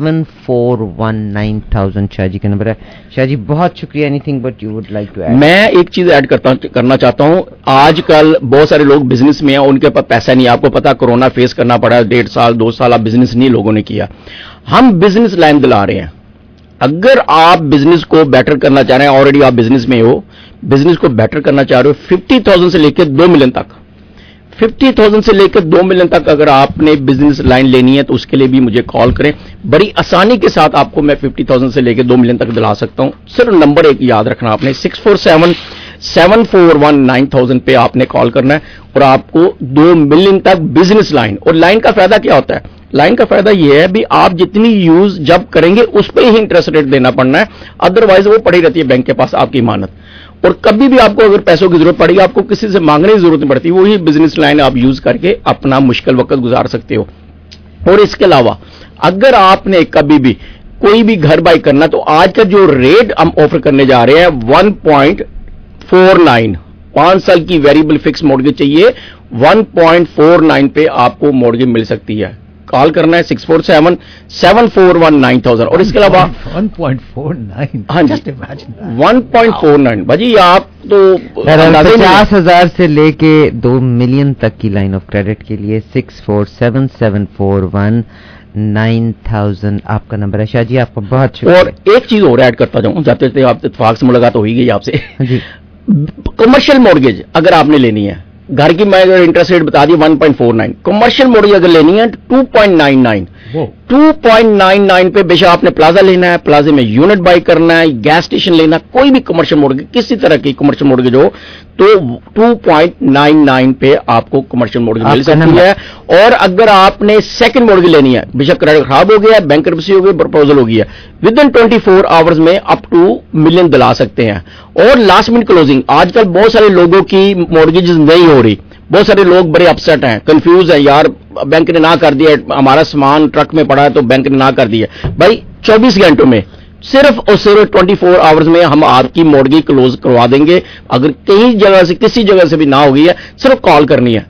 7419,000 शाह जी का नंबर है। शाह जी बहुत शुक्रिया। Anything but you would like to add? मैं एक चीज ऐड करना चाहता हूं। आजकल बहुत सारे लोग बिजनेस में हैं, उनके पास पैसा नहीं, आपको पता कोरोना फेस करना पड़ा, 1.5 साल 2 साल आप बिजनेस नहीं लोगों ने किया। हम बिजनेस लाइन दिला रहे हैं। अगर आप बिजनेस को बेटर करना चाह रहे हैं, ऑलरेडी आप बिजनेस में हो, बिजनेस को बेटर करना चाह रहे हो, 50,000 से लेकर 2 मिलियन तक, 50,000 से लेकर 2 मिलियन तक अगर आपने बिजनेस लाइन लेनी है तो उसके लिए भी मुझे कॉल करें। बड़ी आसानी के साथ आपको मैं 50,000 से लेकर 2 मिलियन तक दिला सकता हूं। सिर्फ नंबर एक याद रखना आपने, 6477419000 पे आपने कॉल करना है और आपको 2 मिलियन तक बिजनेस लाइन। और लाइन का फायदा क्या होता है? लाइन का फायदा यह है भी आप जितनी यूज जब करेंगे उस पर ही इंटरेस्ट रेट देना पड़ना है, अदरवाइज वो पड़ी रहती है बैंक के पास आपकी इमानत। और कभी भी आपको अगर पैसों की जरूरत पड़ेगी, आपको किसी से मांगने की जरूरत नहीं पड़ती, वही बिजनेस लाइन आप यूज करके अपना मुश्किल वक्त गुजार सकते हो। और इसके अलावा अगर आपने कभी भी कोई भी घर बाई करना, तो आज का जो रेट हम ऑफर करने जा रहे हैं 1.49, 5 साल की वेरिएबल फिक्स मॉर्गेज चाहिए, 1.49 पे आपको मॉर्गेज मिल सकती है। कॉल करना है 6477419000। और इसके अलावा 1.49, हाँ जी 1.49 भाजी आप तो 50,000 से लेके 2 मिलियन तक की लाइन ऑफ क्रेडिट के लिए 6477419000 आपका नंबर है। शाह जी आपको बहुत शुक्रिया। और एक चीज और ऐड करता जाऊं, जाते जाते आप इत्तेफाक से मुलाकात हो ही गई आपसे। कमर्शियल मॉर्गेज अगर आपने लेनी है, घर की मैं अगर इंटरेस्ट रेट बता दी 1.49, कमर्शियल मॉर्गेज अगर लेनी है 2.99 पे बेशक आपने प्लाजा लेना है, प्लाजे में यूनिट बाई करना है, गैस स्टेशन लेना, कोई भी कमर्शियल मॉर्गेज, किसी तरह की कमर्शियल मॉर्गेज हो तो 2.99 पे आपको कमर्शियल मॉर्गेज मिल सकती है। और अगर आपने सेकंड मॉर्गेज लेनी है, बेशक क्रेडिट खराब हो गया, बैंकरप्सी हो गई, प्रपोजल हो गई है, विद इन 24 आवर्स में अप टू मिलियन दिला सकते हैं। और लास्ट मिनट क्लोजिंग, आजकल बहुत सारे लोगों की मॉर्गेज नहीं हो रही, बहुत सारे लोग बड़े अपसेट हैं, कंफ्यूज हैं, यार बैंक ने ना कर दिया, हमारा सामान ट्रक में पड़ा है तो बैंक ने ना कर दिया। भाई 24 घंटों में सिर्फ और सिर्फ 24 आवर्स में हम आपकी मॉर्गेज क्लोज करवा देंगे। अगर कहीं जगह से किसी जगह से भी ना हो गई है, सिर्फ कॉल करनी है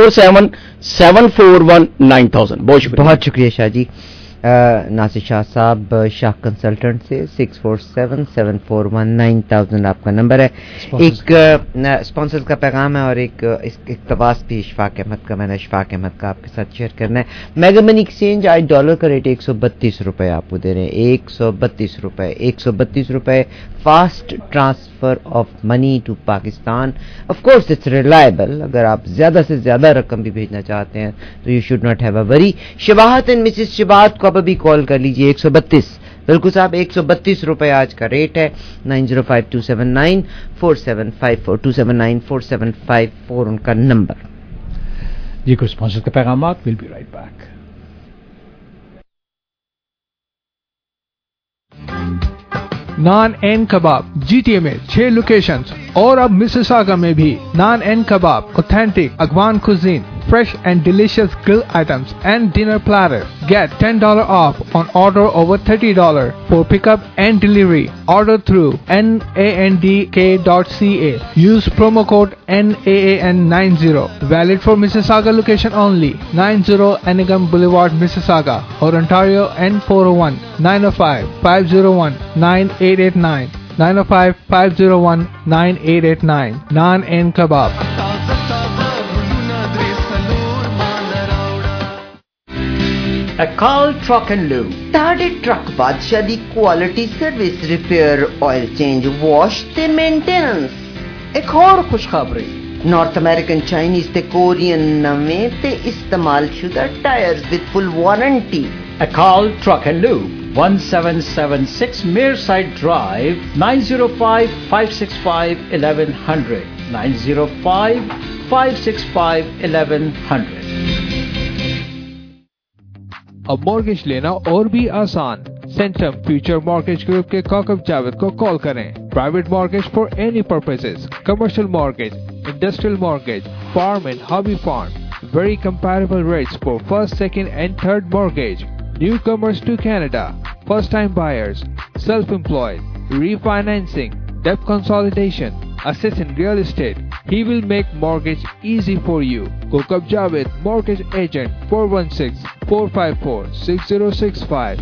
6477419000। बहुत शुक्रिया। बहुत शुक्रिया शाह जी। नासिर शाह साहब शाह कंसल्टेंट से 6477419000 आपका नंबर है। एक स्पॉन्सर्स का पैगाम है और एक इक़्तिबास भी इशफाक अहमद का, मैंने इशफाक अहमद का आपके साथ शेयर करना है। मेगा मनी एक्सचेंज आज डॉलर का रेट 132 रुपए आपको दे रहे हैं, 132 रुपए fast transfer of money to Pakistan. Of course it's reliable, अगर आप ज्यादा से ज्यादा रकम भी भेजना चाहते हैं तो you should not have a worry. Shabahat and mrs Shabahat को अभी कॉल कर लीजिए 132 बिल्कुल साहब 132 रुपए आज का रेट है। 9052794754 2794754 उनका नंबर। जी कुछ स्पॉन्सर के पैगामात, will be right back. Naan and Kabab GTA में 6 लोकेशंस और अब मिसिसागा में भी। Naan and Kabab, authentic Afghan cuisine, fresh and delicious grill items and dinner platter. Get $10 off on order over $30 for pickup and delivery. Order through nandk.ca. Use promo code NAAN90. Valid for Mississauga location only. 90 Anigam Boulevard, Mississauga, or Ontario N401 905-501 9889. 905-501-9889. Naan and Kebab. Akal Truck and Lube ਤੁਹਾਡੇ truck ਬਾਦਸ਼ਾਹ ਦੀ quality service repair oil change wash ਤੇ maintenance. ਇੱਕ ਹੋਰ ਖੁਸ਼ਖਬਰੀ, north American Chinese ਤੇ Korean ਨਵੇਂ ਤੇ ਇਸਤੇਮਾਲਸ਼ੁਦਾ tyres with full warranty. Akal Truck and Lube, 1776 Mearside Drive, 905-565-1100, 905-565-1100। अब मॉर्गेज लेना और भी आसान। सेंटम फ्यूचर मॉर्गेज ग्रुप के काकब जावेद को कॉल करें। Private mortgage for any purposes, commercial mortgage, industrial mortgage, farm and hobby farm, very comparable rates for first, second and third mortgage, newcomers to Canada, first time buyers, self-employed, refinancing, debt consolidation, assist in real estate. He will make mortgage easy for you. Kokab Javed, Mortgage Agent, 416-454-6065.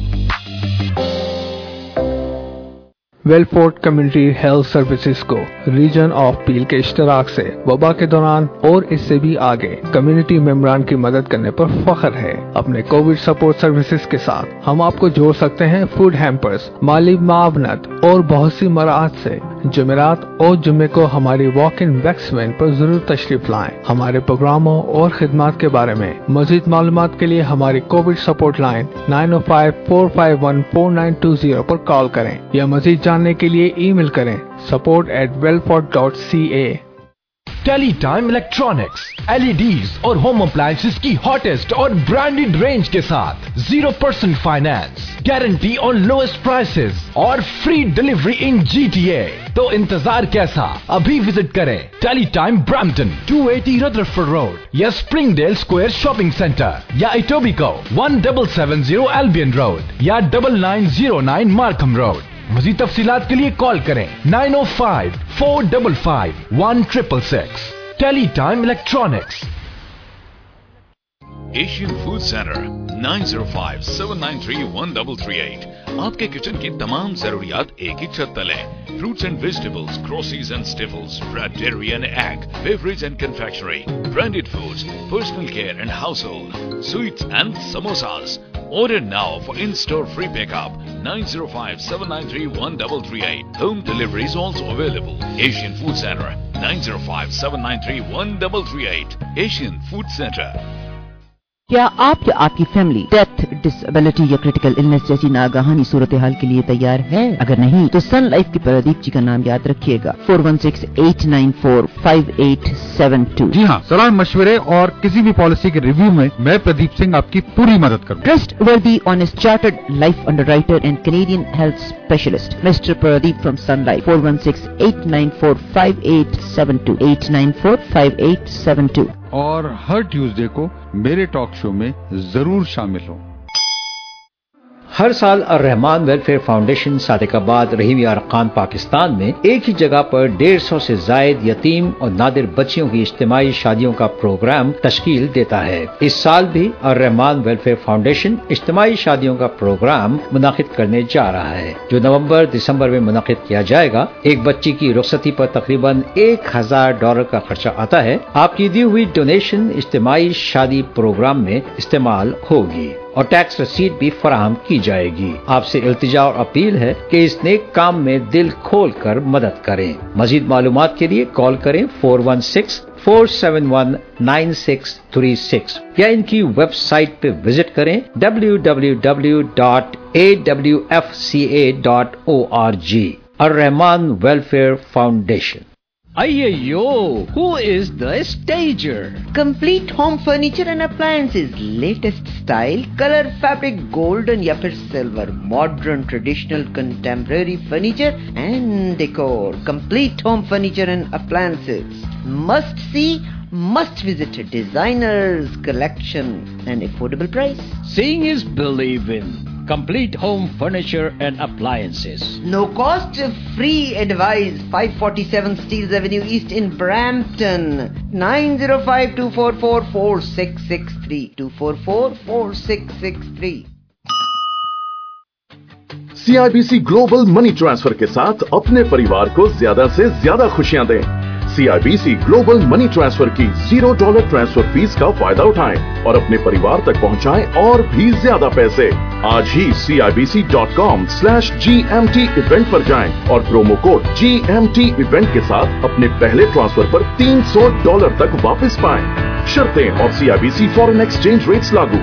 Wellfort community health services को region of Peel के इश्तराक से वबा के दौरान और इससे भी आगे कम्युनिटी मेंबरान की मदद करने पर फख्र है। अपने कोविड सपोर्ट सर्विसेज के साथ हम आपको जोड़ सकते हैं फूड हैम्पर्स, माली मावनत और बहुत सी मराहत से। जुमेरात और जुम्मे को हमारी वॉक इन वैक्स वैन पर जरूर तशरीफ लाएं। हमारे प्रोग्रामों और खिदमात के बारे में मजीद मालूमात के लिए हमारी कोविड सपोर्ट लाइन 905-451-4920 पर कॉल करें या मजीद जानने के लिए ईमेल करें support@wellfort.ca। टेलीटाइम इलेक्ट्रॉनिक्स, LEDs और होम अप्लायंसेस की हॉटेस्ट और ब्रांडेड रेंज के साथ 0% finance, guarantee on lowest prices और फ्री डिलीवरी इन GTA। तो इंतजार कैसा, अभी विजिट करें टेलीटाइम ब्रैम्पटन 280 रदरफोर्ड रोड या स्प्रिंगडेल स्क्वायर शॉपिंग सेंटर या इटोबिको 1770 एल्बियन रोड या 9909 मार्कम रोड। मज़ीद तफसीलात के लिए कॉल करें 905-455-1666। Teletime electronics. Asian food centre 905-793-1338। आपके किचन की तमाम जरूरियात एक ही छत तले। Fruits and vegetables, groceries and staples, bread, dairy and egg, beverage and confectionery, branded foods, personal care and household, sweets and samosas. Order now for in-store free pickup 905-793-1338. Home delivery is also available. Asian Food Center 905-793-1338. Asian Food Center. क्या आप या आपकी family death, disability या critical illness जैसी नागहानी सूरत हाल के लिए तैयार है? अगर नहीं तो सन लाइफ के प्रदीप जी का नाम याद रखिएगा 416-894-5872। जी हाँ, सलाह मशवरे और किसी भी पॉलिसी के रिव्यू में मैं प्रदीप सिंह आपकी पूरी मदद करूँगा। Trustworthy honest chartered life underwriter and Canadian health specialist mister Pradeep from Sun Life 416-894-5872 894-5872। और हर ट्यूसडे को मेरे टॉक शो में जरूर शामिल हो। हर साल अर्रहमान वेलफेयर फाउंडेशन सादिकाबाद रहीम यार खान पाकिस्तान में एक ही जगह पर 150 से जायद यतीम और नादिर बच्चियों की इज्तिमाई शादियों का प्रोग्राम तश्कील देता है। इस साल भी अर्रहमान वेलफेयर फाउंडेशन इज्तिमाई शादियों का प्रोग्राम मुनाकिद करने जा रहा है, जो नवंबर दिसंबर में मुनाकिद किया जाएगा। एक बच्ची की रुखसती पर तकरीबन $1000 का खर्चा आता है। आपकी दी हुई डोनेशन इज्तिमाई शादी प्रोग्राम में इस्तेमाल होगी और टैक्स रसीद भी फराहम की जाएगी। आपसे इल्तिजा और अपील है कि इस नेक काम में दिल खोल कर मदद करें। मजीद मालूमात के लिए कॉल करें 416-471-9636 या इनकी वेबसाइट पे विजिट करें www.awfca.org। Arrahman welfare foundation. Ayyo, who is the stager? Complete home furniture and appliances, latest style, color, fabric, golden या फिर silver, modern, traditional, contemporary furniture and decor. Complete home furniture and appliances. Must see, must visit designers collection and affordable price. Seeing is believing. Complete home furniture and appliances. No cost, free advice. 547 Steeles Avenue East in Brampton. 905-244-4663. 244-4663. CIBC global money transfer के साथ अपने परिवार को ज्यादा से ज्यादा खुशियां दें। CIBC ग्लोबल मनी ट्रांसफर की $0 ट्रांसफर फीस का फायदा उठाएं और अपने परिवार तक पहुंचाएं और भी ज्यादा पैसे। आज ही CIBC.com/GMT इवेंट पर जाएं और प्रोमो कोड GMT इवेंट के साथ अपने पहले ट्रांसफर पर $300 तक वापस पाएं। शर्तें और CIBC फॉरेन एक्सचेंज रेट्स लागू।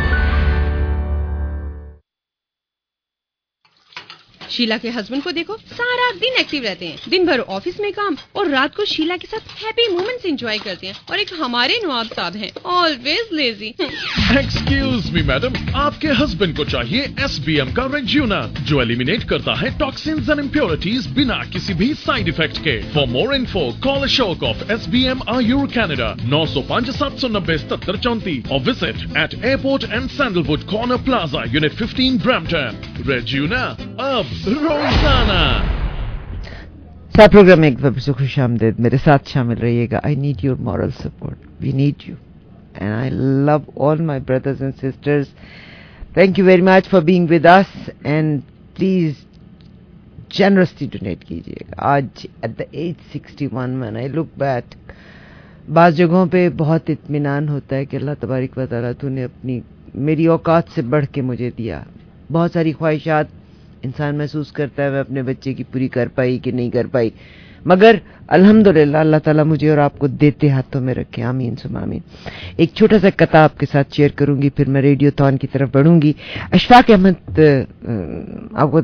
शीला के हस्बैंड को देखो, सारा दिन एक्टिव रहते हैं, दिन भर ऑफिस में काम और रात को शीला के साथ हैप्पी मोमेंट्स एंजॉय करते हैं। और एक हमारे नवाब साहब हैं, always lazy. Excuse me madam, आपके हस्बैंड को चाहिए SBM का रेज्यूना, जो एलिमिनेट करता है टॉक्सिन्स एंड इम्प्योरिटीज बिना किसी भी साइड इफेक्ट के। For more info call Ashok of SBM Ayur Canada 905-790-7734 और visit at airport and sandalwood corner plaza unit 15 Brampton। रेज्यूना अब रोजाना। साथ प्रोग्राम में एक बार से खुश आमदेद, मेरे साथ शामिल रहिएगा. I need your moral support, we need you, and I love all my brothers and sisters. Thank you very much for being with us, and please generously donate कीजिएगा. आज at the age 61 when I look back, बाज़ जगहों पे बहुत इत्मीनान होता है कि अल्लाह तबारक व तआला तूने अपनी मेरी औकात से बढ़ के मुझे दिया. बहुत सारी ख्वाहिशात इंसान महसूस करता है मैं अपने बच्चे की पूरी कर पाई कि नहीं कर पाई, मगर अल्हम्दुलिल्लाह अल्लाह ताला मुझे और आपको देते हाथों में रखे. आमीन सुम आमीन. एक छोटा सा कथा आपके साथ शेयर करूंगी, फिर मैं रेडियो थॉन की तरफ बढ़ूंगी. अशफाक अहमद, आपको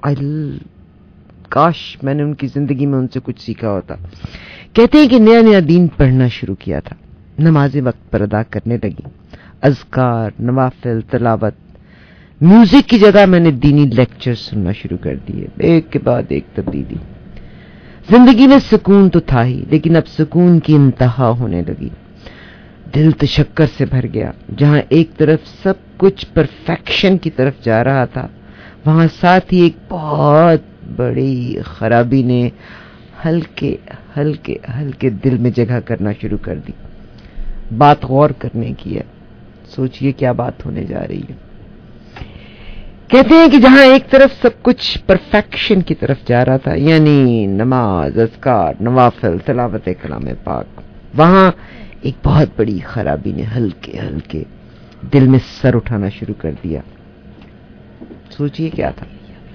काश मैंने उनकी जिंदगी में उनसे कुछ सीखा होता. कहते हैं कि नया नया दीन पढ़ना शुरू किया था, नमाजें वक्त पर अदा करने लगी, अज़कार, नवाफिल, तिलावत, म्यूजिक की जगह मैंने दीनी लेक्चर सुनना शुरू कर दिए. एक के बाद एक तब्दीली. जिंदगी में सुकून तो था ही, लेकिन अब सुकून की इंतहा होने लगी. दिल तशक्कर से भर गया. जहां एक तरफ सब कुछ परफेक्शन की तरफ जा रहा था, वहां साथ ही एक बहुत बड़ी खराबी ने हल्के हल्के हल्के दिल में जगह करना शुरू कर दी. बात गौर करने की है, सोचिए क्या बात होने जा रही है. कहते हैं कि जहां एक तरफ सब कुछ परफेक्शन की तरफ जा रहा था, यानी नमाज, अज़कार, नवाफिल, तिलावत कलाम पाक, वहां एक बहुत बड़ी खराबी ने हल्के हल्के दिल में सर उठाना शुरू कर दिया. सोचिए क्या था?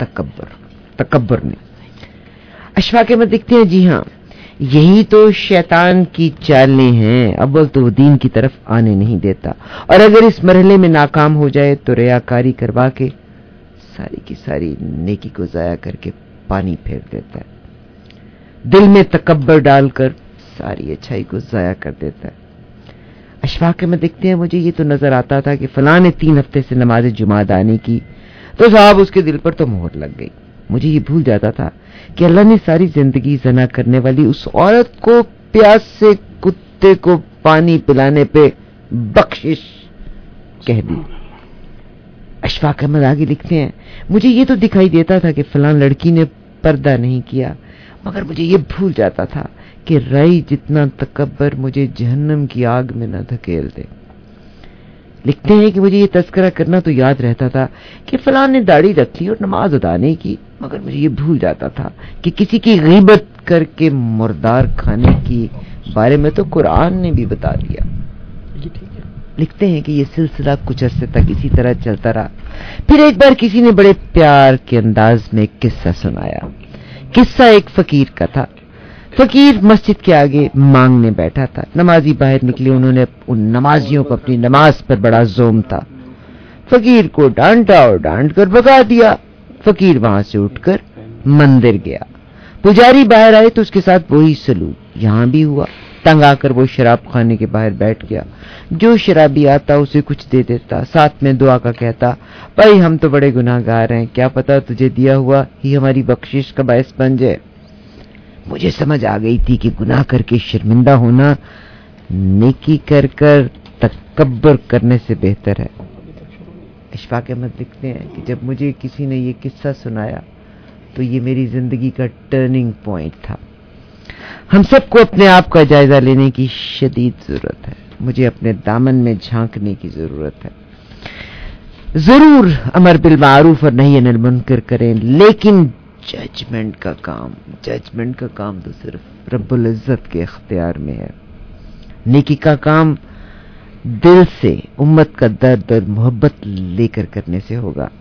तकब्बर ने. अशफाक अहमद लिखते हैं, जी हाँ, यही तो शैतान की चालें हैं. अव्वल तो वो दीन की तरफ आने नहीं देता, और अगर इस मरहले में नाकाम हो जाए तो रियाकारी करवा के सारी की सारी नेकी को जाया करके पानी फेर देता है. दिल में तकब्बर डालकर सारी अच्छाई को जाया कर देता है. अशफाक अहमद देखते हैं, मुझे ये तो नजर आता था कि फलां ने 3 हफ्ते से नमाज जुमा अदा नहीं की, तो साहब उसके दिल पर तो मोहर लग गई. मुझे ये भूल जाता था कि अल्लाह ने सारी जिंदगी ज़ना करने वाली उस औरत को प्यास से कुत्ते को पानी पिलाने पे बख्शिश कह दी. अशफाक अहमद आगे लिखते हैं, मुझे ये तो दिखाई देता था कि फलां लड़की ने पर्दा नहीं किया, मगर मुझे ये भूल जाता था कि रई जितना तकब्बर मुझे जहन्नम की आग में न धकेल दे. लिखते हैं कि मुझे ये तस्करा करना तो याद रहता था कि फलां ने दाढ़ी रख ली और नमाज अदा नहीं की, मगर मुझे ये भूल जाता था कि किसी की गीबत करके मुर्दार खाने की बारे में तो कुरान ने भी बता दिया. लिखते हैं कि ये सिलसिला कुछ अरसे तक इसी तरह चलता रहा. फिर एक बार किसी ने बड़े प्यार के अंदाज में एक किस्सा सुनाया. किस्सा एक फकीर का था. फकीर मस्जिद के आगे मांगने बैठा था. नमाजी बाहर निकले, उन्होंने उन नमाजियों को अपनी नमाज पर बड़ा जोम था. फकीर को डांटा और डांट कर भगा दिया. फकीर वहां से उठकर मंदिर गया. पुजारी बाहर आए तो उसके साथ वही सलूक यहां भी हुआ. तंग आकर वो शराब खाने के बाहर बैठ गया. जो शराबी आता उसे कुछ दे देता, साथ में दुआ का कहता, भाई हम तो बड़े गुनाहगार हैं, क्या पता तुझे दिया हुआ ही हमारी बख्शिश का बायस बन जाए. मुझे समझ आ गई थी कि गुनाह करके शर्मिंदा होना नेकी कर कर तकब्बर करने से बेहतर है. अशफाक अहमद लिखते हैं कि जब मुझे किसी ने ये किस्सा सुनाया तो ये मेरी जिंदगी का टर्निंग पॉइंट था. हम सबको अपने आप का जायजा लेने की शदीद जरूरत है. मुझे अपने दामन में झांकने की जरूरत है. जरूर अमर बिल मारूफ और नही अनिल मुनकर करें, लेकिन जजमेंट का काम तो सिर्फ रब्बुल इज्जत के इख्तियार में है. नेकी का काम दिल से, उम्मत का दर्द और मोहब्बत लेकर करने से होगा.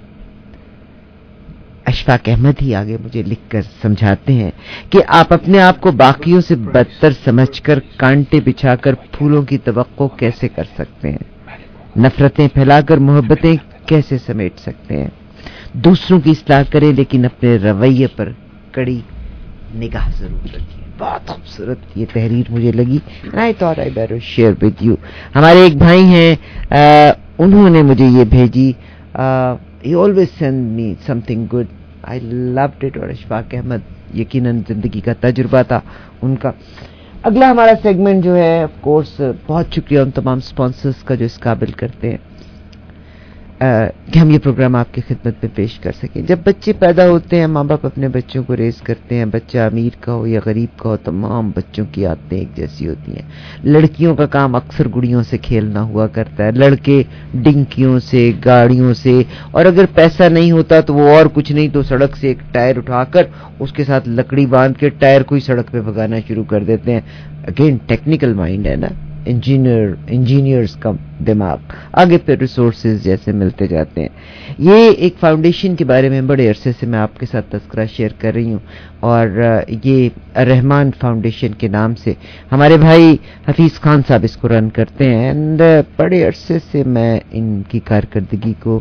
अशफाक अहमद ही आगे मुझे लिखकर समझाते हैं कि आप अपने आप को बाकियों से बदतर समझकर कांटे बिछाकर फूलों की तवक्को कैसे कर सकते हैं. नफरतें फैलाकर मोहब्बतें कैसे समेट सकते हैं. दूसरों की इस्लाह करें, लेकिन अपने रवैये पर कड़ी निगाह जरूर रखिए. बहुत खूबसूरत ये तहरीर मुझे लगी. I thought I better share with you. हमारे एक भाई हैं, उन्होंने मुझे ये भेजी. he always send me something good. I loved it. और अशफाक अहमद यकीनन जिंदगी का तजुर्बा था उनका. अगला हमारा सेगमेंट जो है, ऑफ कोर्स बहुत शुक्रिया उन तमाम स्पॉन्सर्स का जो इस काबिल करते हैं. کہ ہم یہ پروگرام آپ کی خدمت میں پیش کر سکیں. جب بچے پیدا ہوتے ہیں ماں باپ اپنے بچوں کو ریز کرتے ہیں, بچہ امیر کا ہو یا غریب کا ہو, تمام بچوں کی عادتیں ایک جیسی ہوتی ہیں. لڑکیوں کا کام اکثر گڑیوں سے کھیلنا ہوا کرتا ہے, لڑکے ڈنکیوں سے, گاڑیوں سے, اور اگر پیسہ نہیں ہوتا تو وہ اور کچھ نہیں تو سڑک سے ایک ٹائر اٹھا کر اس کے ساتھ لکڑی باندھ کے ٹائر کو ہی سڑک پہ بھگانا شروع کر دیتے ہیں. اگین ٹیکنیکل مائنڈ ہے نا, انجینئرز کا دماغ, آگے پھر ریسورسز جیسے ملتے جاتے ہیں. یہ ایک فاؤنڈیشن کے بارے میں بڑے عرصے سے میں آپ کے ساتھ تذکرہ شیئر کر رہی ہوں, اور یہ رحمان فاؤنڈیشن کے نام سے ہمارے بھائی حفیظ خان صاحب اس کو رن کرتے ہیں. اینڈ بڑے عرصے سے میں ان کی کارکردگی کو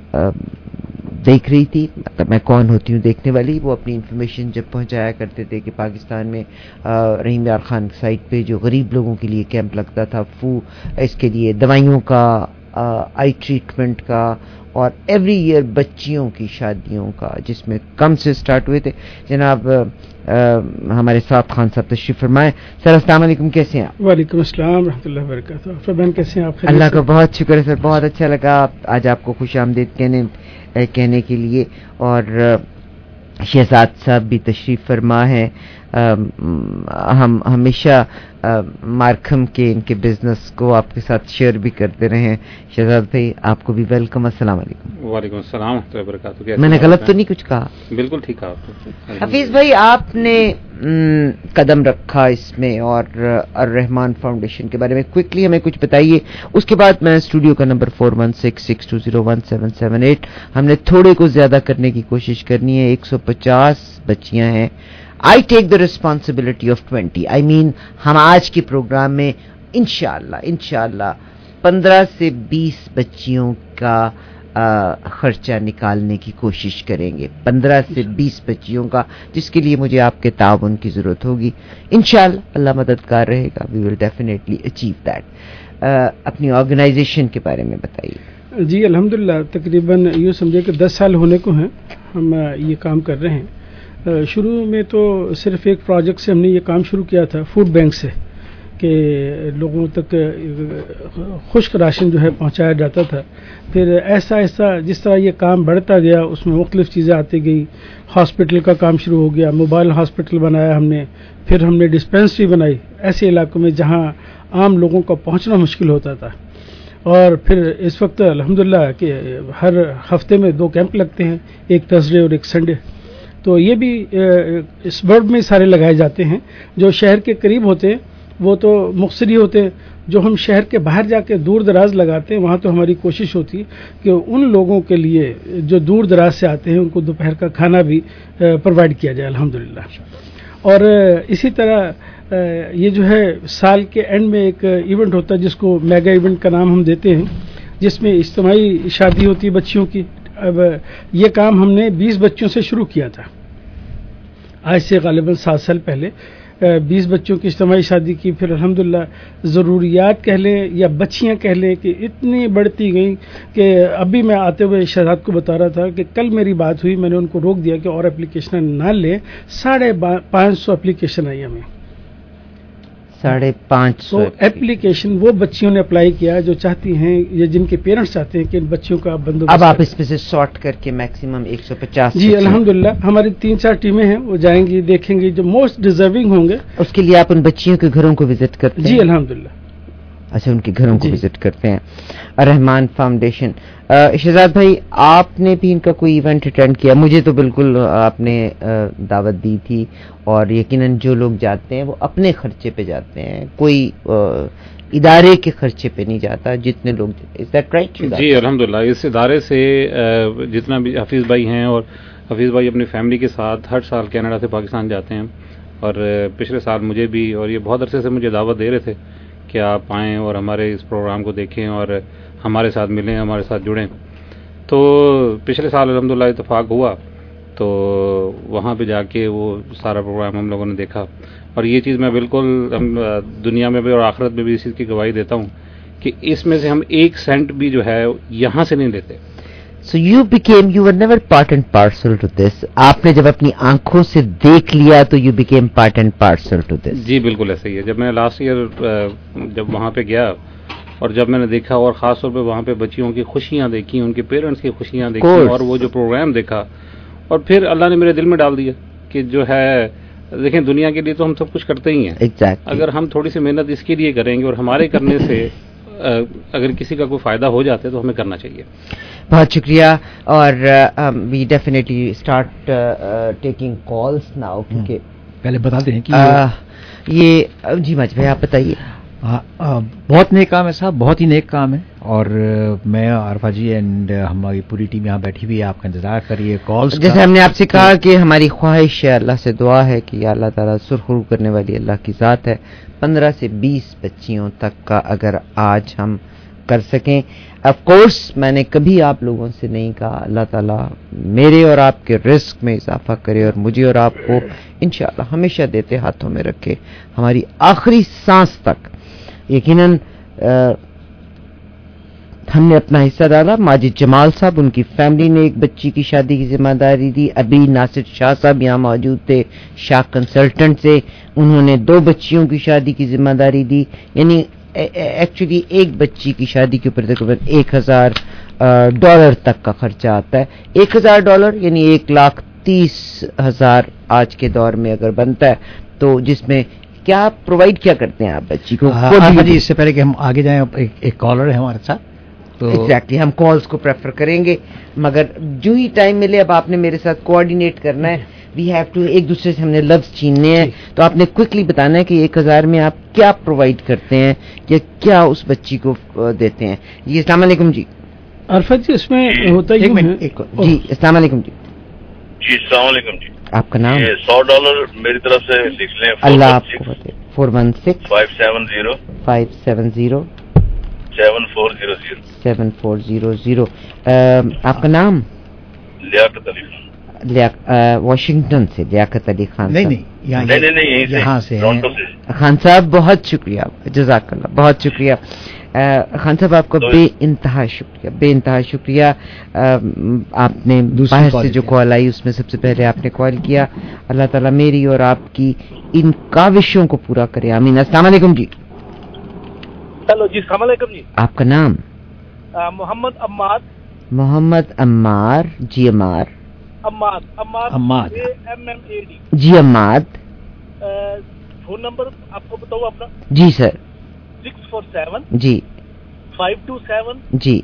دیکھ رہی تھی. مطلب میں کون ہوتی ہوں دیکھنے والی. وہ اپنی انفارمیشن جب پہنچایا کرتے تھے کہ پاکستان میں رحیم یار خان سائٹ پہ جو غریب لوگوں کے لیے کیمپ لگتا تھا, اس کے لیے دوائیوں کا, آئی ٹریٹمنٹ کا, اور ایوری ایئر بچیوں کی شادیوں کا, جس میں کم سے سٹارٹ ہوئے تھے. جناب ہمارے ساتھ خان صاحب تشریف فرمائیں. سر السلام علیکم, کیسے ہیں آپ؟ وعلیکم السلام ورحمۃ اللہ وبرکاتہ. فرمان کیسے ہیں آپ؟ اللہ کا بہت شکر ہے سر, بہت اچھا لگا آج آپ کو خوش آمدید کہنے کے لیے. اور شہزاد صاحب بھی تشریف فرما ہے. ہم ہمیشہ مارکھم کے ان کے بزنس کو آپ کے ساتھ شیئر بھی کرتے رہے ہیں. شہزاد بھائی آپ کو بھی ویلکم. السلام علیکم. وعلیکم السلام ورحمۃ اللہ وبرکاتہ. میں نے غلط تو نہیں کچھ کہا؟ بالکل ٹھیک کہا آپ نے. حفیظ بھائی آپ نے قدم رکھا اس میں, اور الرحمان فاؤنڈیشن کے بارے میں کوئکلی ہمیں کچھ بتائیے. اس کے بعد میں اسٹوڈیو کا نمبر 4166201778, ہم نے تھوڑے کو زیادہ کرنے کی کوشش کرنی ہے. 150 بچیاں ہیں. I take the responsibility of 20. I mean ہم آج کے پروگرام میں انشاءاللہ 15 سے 20 بچیوں کا خرچہ نکالنے کی کوشش کریں گے. 15 سے 20 بچیوں کا, جس کے لیے مجھے آپ کے تعاون کی ضرورت ہوگی. انشاءاللہ اللہ مددگار رہے گا. We will definitely achieve that. اپنی آرگنائزیشن کے بارے میں بتائیے. جی الحمدللہ تقریباً یوں سمجھے کہ 10 سال ہونے کو ہیں ہم یہ کام کر رہے ہیں. شروع میں تو صرف ایک پروجیکٹ سے ہم نے یہ کام شروع کیا تھا, فوڈ بینک سے, کہ لوگوں تک خشک راشن جو ہے پہنچایا جاتا تھا. پھر ایسا جس طرح یہ کام بڑھتا گیا اس میں مختلف چیزیں آتی گئی. ہاسپٹل کا کام شروع ہو گیا, موبائل ہاسپٹل بنایا ہم نے, پھر ہم نے ڈسپینسری بنائی ایسے علاقوں میں جہاں عام لوگوں کا پہنچنا مشکل ہوتا تھا. اور پھر اس وقت الحمدللہ کہ ہر ہفتے میں 2 کیمپ لگتے ہیں, ایک تھرسڈے اور ایک سنڈے. تو یہ بھی اس ورڈ میں سارے لگائے جاتے ہیں. جو شہر کے قریب ہوتے ہیں وہ تو مختصر ہی ہوتے ہیں, جو ہم شہر کے باہر جا کے دور دراز لگاتے ہیں وہاں تو ہماری کوشش ہوتی کہ ان لوگوں کے لیے جو دور دراز سے آتے ہیں ان کو دوپہر کا کھانا بھی پرووائڈ کیا جائے الحمدللہ. اور اسی طرح یہ جو ہے سال کے اینڈ میں ایک ایونٹ ہوتا ہے جس کو میگا ایونٹ کا نام ہم دیتے ہیں, جس میں اجتماعی شادی ہوتی ہے بچیوں کی. اب یہ کام ہم نے 20 بچوں سے شروع کیا تھا, آج سے غالباً 7 سال پہلے 20 بچوں کی اجتماعی شادی کی. پھر الحمدللہ ضروریات کہہ لیں یا بچیاں کہہ لیں کہ اتنی بڑھتی گئیں کہ ابھی میں آتے ہوئے شہزاد کو بتا رہا تھا کہ کل میری بات ہوئی, میں نے ان کو روک دیا کہ اور اپلیکیشن نہ لیں. 550 اپلیکیشن آئی ہمیں. 550 اپلیکیشن وہ بچیوں نے اپلائی کیا جو چاہتی ہیں یا جن کے پیرنٹس چاہتے ہیں کہ ان بچیوں کا بندوبست. اب آپ اس میں سے سارٹ کر کے میکسیمم 150. جی الحمدللہ ہماری 3-4 ٹیمیں ہیں, وہ جائیں گی, دیکھیں گی جو موسٹ ڈیزرونگ ہوں گے. اس کے لیے آپ ان بچیوں کے گھروں کو وزٹ کرتے ہیں؟ جی الحمدللہ. اچھا, ان کے گھروں کو وزٹ کرتے ہیں. رحمان فاؤنڈیشن. شہزاد بھائی آپ نے بھی ان کا کوئی ایونٹ اٹینڈ کیا؟ مجھے تو بالکل آپ نے دعوت دی تھی, اور یقیناً جو لوگ جاتے ہیں وہ اپنے خرچے پہ جاتے ہیں, کوئی ادارے کے خرچے پہ نہیں جاتا جتنے لوگ. Is that right? جی الحمدللہ اس ادارے سے جتنا بھی حفیظ بھائی ہیں, اور حفیظ بھائی اپنی فیملی کے ساتھ ہر سال کینیڈا سے پاکستان جاتے ہیں, اور پچھلے سال مجھے بھی, اور یہ بہت عرصے سے مجھے دعوت دے رہے تھے کہ آپ آئیں اور ہمارے اس پروگرام کو دیکھیں اور ہمارے ساتھ ملیں, ہمارے ساتھ جڑیں. تو پچھلے سال الحمدللہ اتفاق ہوا, تو وہاں پہ جا کے وہ سارا پروگرام ہم لوگوں نے دیکھا. اور یہ چیز میں بالکل دنیا میں بھی اور آخرت میں بھی اس چیز کی گواہی دیتا ہوں کہ اس میں سے ہم 1 سینٹ بھی جو ہے یہاں سے نہیں لیتے. So you were never part and parcel to this. آپ نے جب اپنی آنکھوں سے دیکھ لیا تو you became part and parcel to this. جی بالکل ایسا ہی ہے. جب میں لاسٹ ایئر جب وہاں پہ گیا اور جب میں نے دیکھا اور خاص طور پہ وہاں پہ بچیوں کی خوشیاں دیکھی, ان کے پیرنٹس کی خوشیاں دیکھی, اور وہ جو پروگرام دیکھا, اور پھر اللہ نے میرے دل میں ڈال دیا کہ جو ہے دیکھیں دنیا کے لیے تو ہم سب کچھ کرتے ہی ہیں, اگر ہم تھوڑی سی محنت اس کے لیے کریں گے اور ہمارے کرنے سے اگر کسی کا کوئی فائدہ ہو جاتا ہے تو ہمیں کرنا چاہیے. بہت شکریہ. اور we definitely start taking calls now, کیونکہ پہلے بتاتے ہیں کہ یہ جی ماجد بھائی آپ بتائیے. بہت نیک کام ہے صاحب, بہت ہی نیک کام ہے, اور میں عارفہ جی اینڈ ہماری پوری ٹیم یہاں بیٹھی ہوئی ہے, آپ کا انتظار کریے کالز. جیسے ہم نے آپ سے کہا کہ ہماری خواہش ہے, اللہ سے دعا ہے کہ اللہ تعالیٰ سرخرو کرنے والی اللہ کی ذات ہے, 15 سے 20 بچیوں تک کا اگر آج ہم کر سکیں. آف کورس میں نے کبھی آپ لوگوں سے نہیں کہا اللہ تعالیٰ میرے اور آپ کے رزق میں اضافہ کرے اور مجھے اور آپ کو انشاءاللہ ہمیشہ دیتے ہاتھوں میں رکھے ہماری آخری سانس تک. یقیناً ہم نے اپنا حصہ ڈالا. ماجد جمال صاحب, ان کی فیملی نے ایک بچی کی شادی کی ذمہ داری دی. ابھی ناصر شاہ صاحب یہاں موجود تھے, شاہ کنسلٹنٹ سے, انہوں نے 2 بچیوں کی شادی کی ذمہ داری دی. یعنی ایکچولی ایک بچی کی شادی کے اوپر تقریباً $1,000 تک کا خرچہ آتا ہے. $1,000 یعنی 1,30,000 آج کے دور میں اگر بنتا ہے, تو جس میں کیا پرووائڈ کیا کرتے ہیں آپ بچی کو؟ جی اس سے پہلے کہ ہم آگے جائیں, ایک کالر ہے ہمارے ساتھ, تو ایگزیکٹلی ہم کالز کو پریفر کریں گے, مگر جو ہی ٹائم ملے اب آپ نے میرے ساتھ کوآرڈینیٹ کرنا ہے. وی ہیو ٹو, ایک دوسرے سے ہم نے لفظ چھیننے ہیں, تو آپ نے کوئکلی بتانا ہے کہ 1,000 میں آپ کیا پرووائڈ کرتے ہیں یا کیا اس بچی کو دیتے ہیں. جی السلام علیکم. جی عرفہ جی اس میں ہوتا ہے جی السلام علیکم. جی جی السلام علیکم. جی آپ کا نام؟ $100 میری طرف سے لکھ لیں. اللہ آپ کو 416 570 570 7400 7400. آپ کا نام؟ لیاقت علی خان. واشنگٹن سے لیاقت علی خان. نہیں یہاں سے خان صاحب بہت شکریہ, جزاک اللہ, بہت شکریہ. خان صاحب آپ کا بے انتہا شکریہ, بے انتہا شکریہ. آپ نے باہر سے جو کال آئی اس میں سب سے پہلے آپ نے کال کیا. اللہ تعالیٰ میری اور آپ کی ان کاوشوں کو پورا کرے, آمین. السلام علیکم. جی ہیلو. جی السلام علیکم. جی آپ کا نام؟ محمد عمار. محمد عمار. جی عمار. عماد. جی عماد. فون نمبر آپ کو بتاؤ اپنا؟ جی سر. 647 جی 527 جی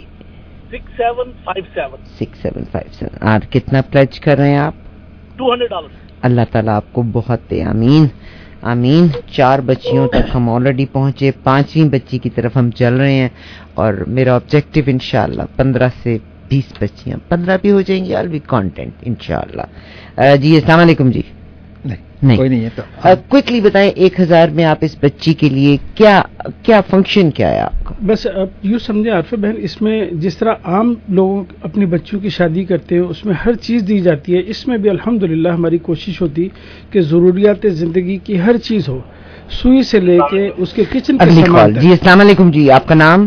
6757 6757. اور کتنا پلیج کر رہے ہیں آپ؟ $200. اللہ تعالیٰ آپ کو بہت دے, آمین آمین. 4 بچیوں تک ہم آلریڈی پہنچے, 5ویں بچی کی طرف ہم چل رہے ہیں, اور میرا آبجیکٹو انشاءاللہ 15 سے 20 بچیاں, 15 بھی ہو جائیں گی, آل بی کانٹینٹ انشاءاللہ. جی السلام علیکم. جی نہیں کوئی نہیں ہے, تو کوئکلی بتائیں 1,000 میں آپ اس بچی کے لیے کیا فنکشن کیا ہے آپ کا؟ بس اب یوں سمجھے عارفہ بہن, اس میں جس طرح عام لوگ اپنی بچیوں کی شادی کرتے ہیں اس میں ہر چیز دی جاتی ہے, اس میں بھی الحمدللہ ہماری کوشش ہوتی کہ ضروریات زندگی کی ہر چیز ہو, سوئی سے لے کے اس کے کچن کے سامان. جی السلام علیکم. جی آپ کا نام؟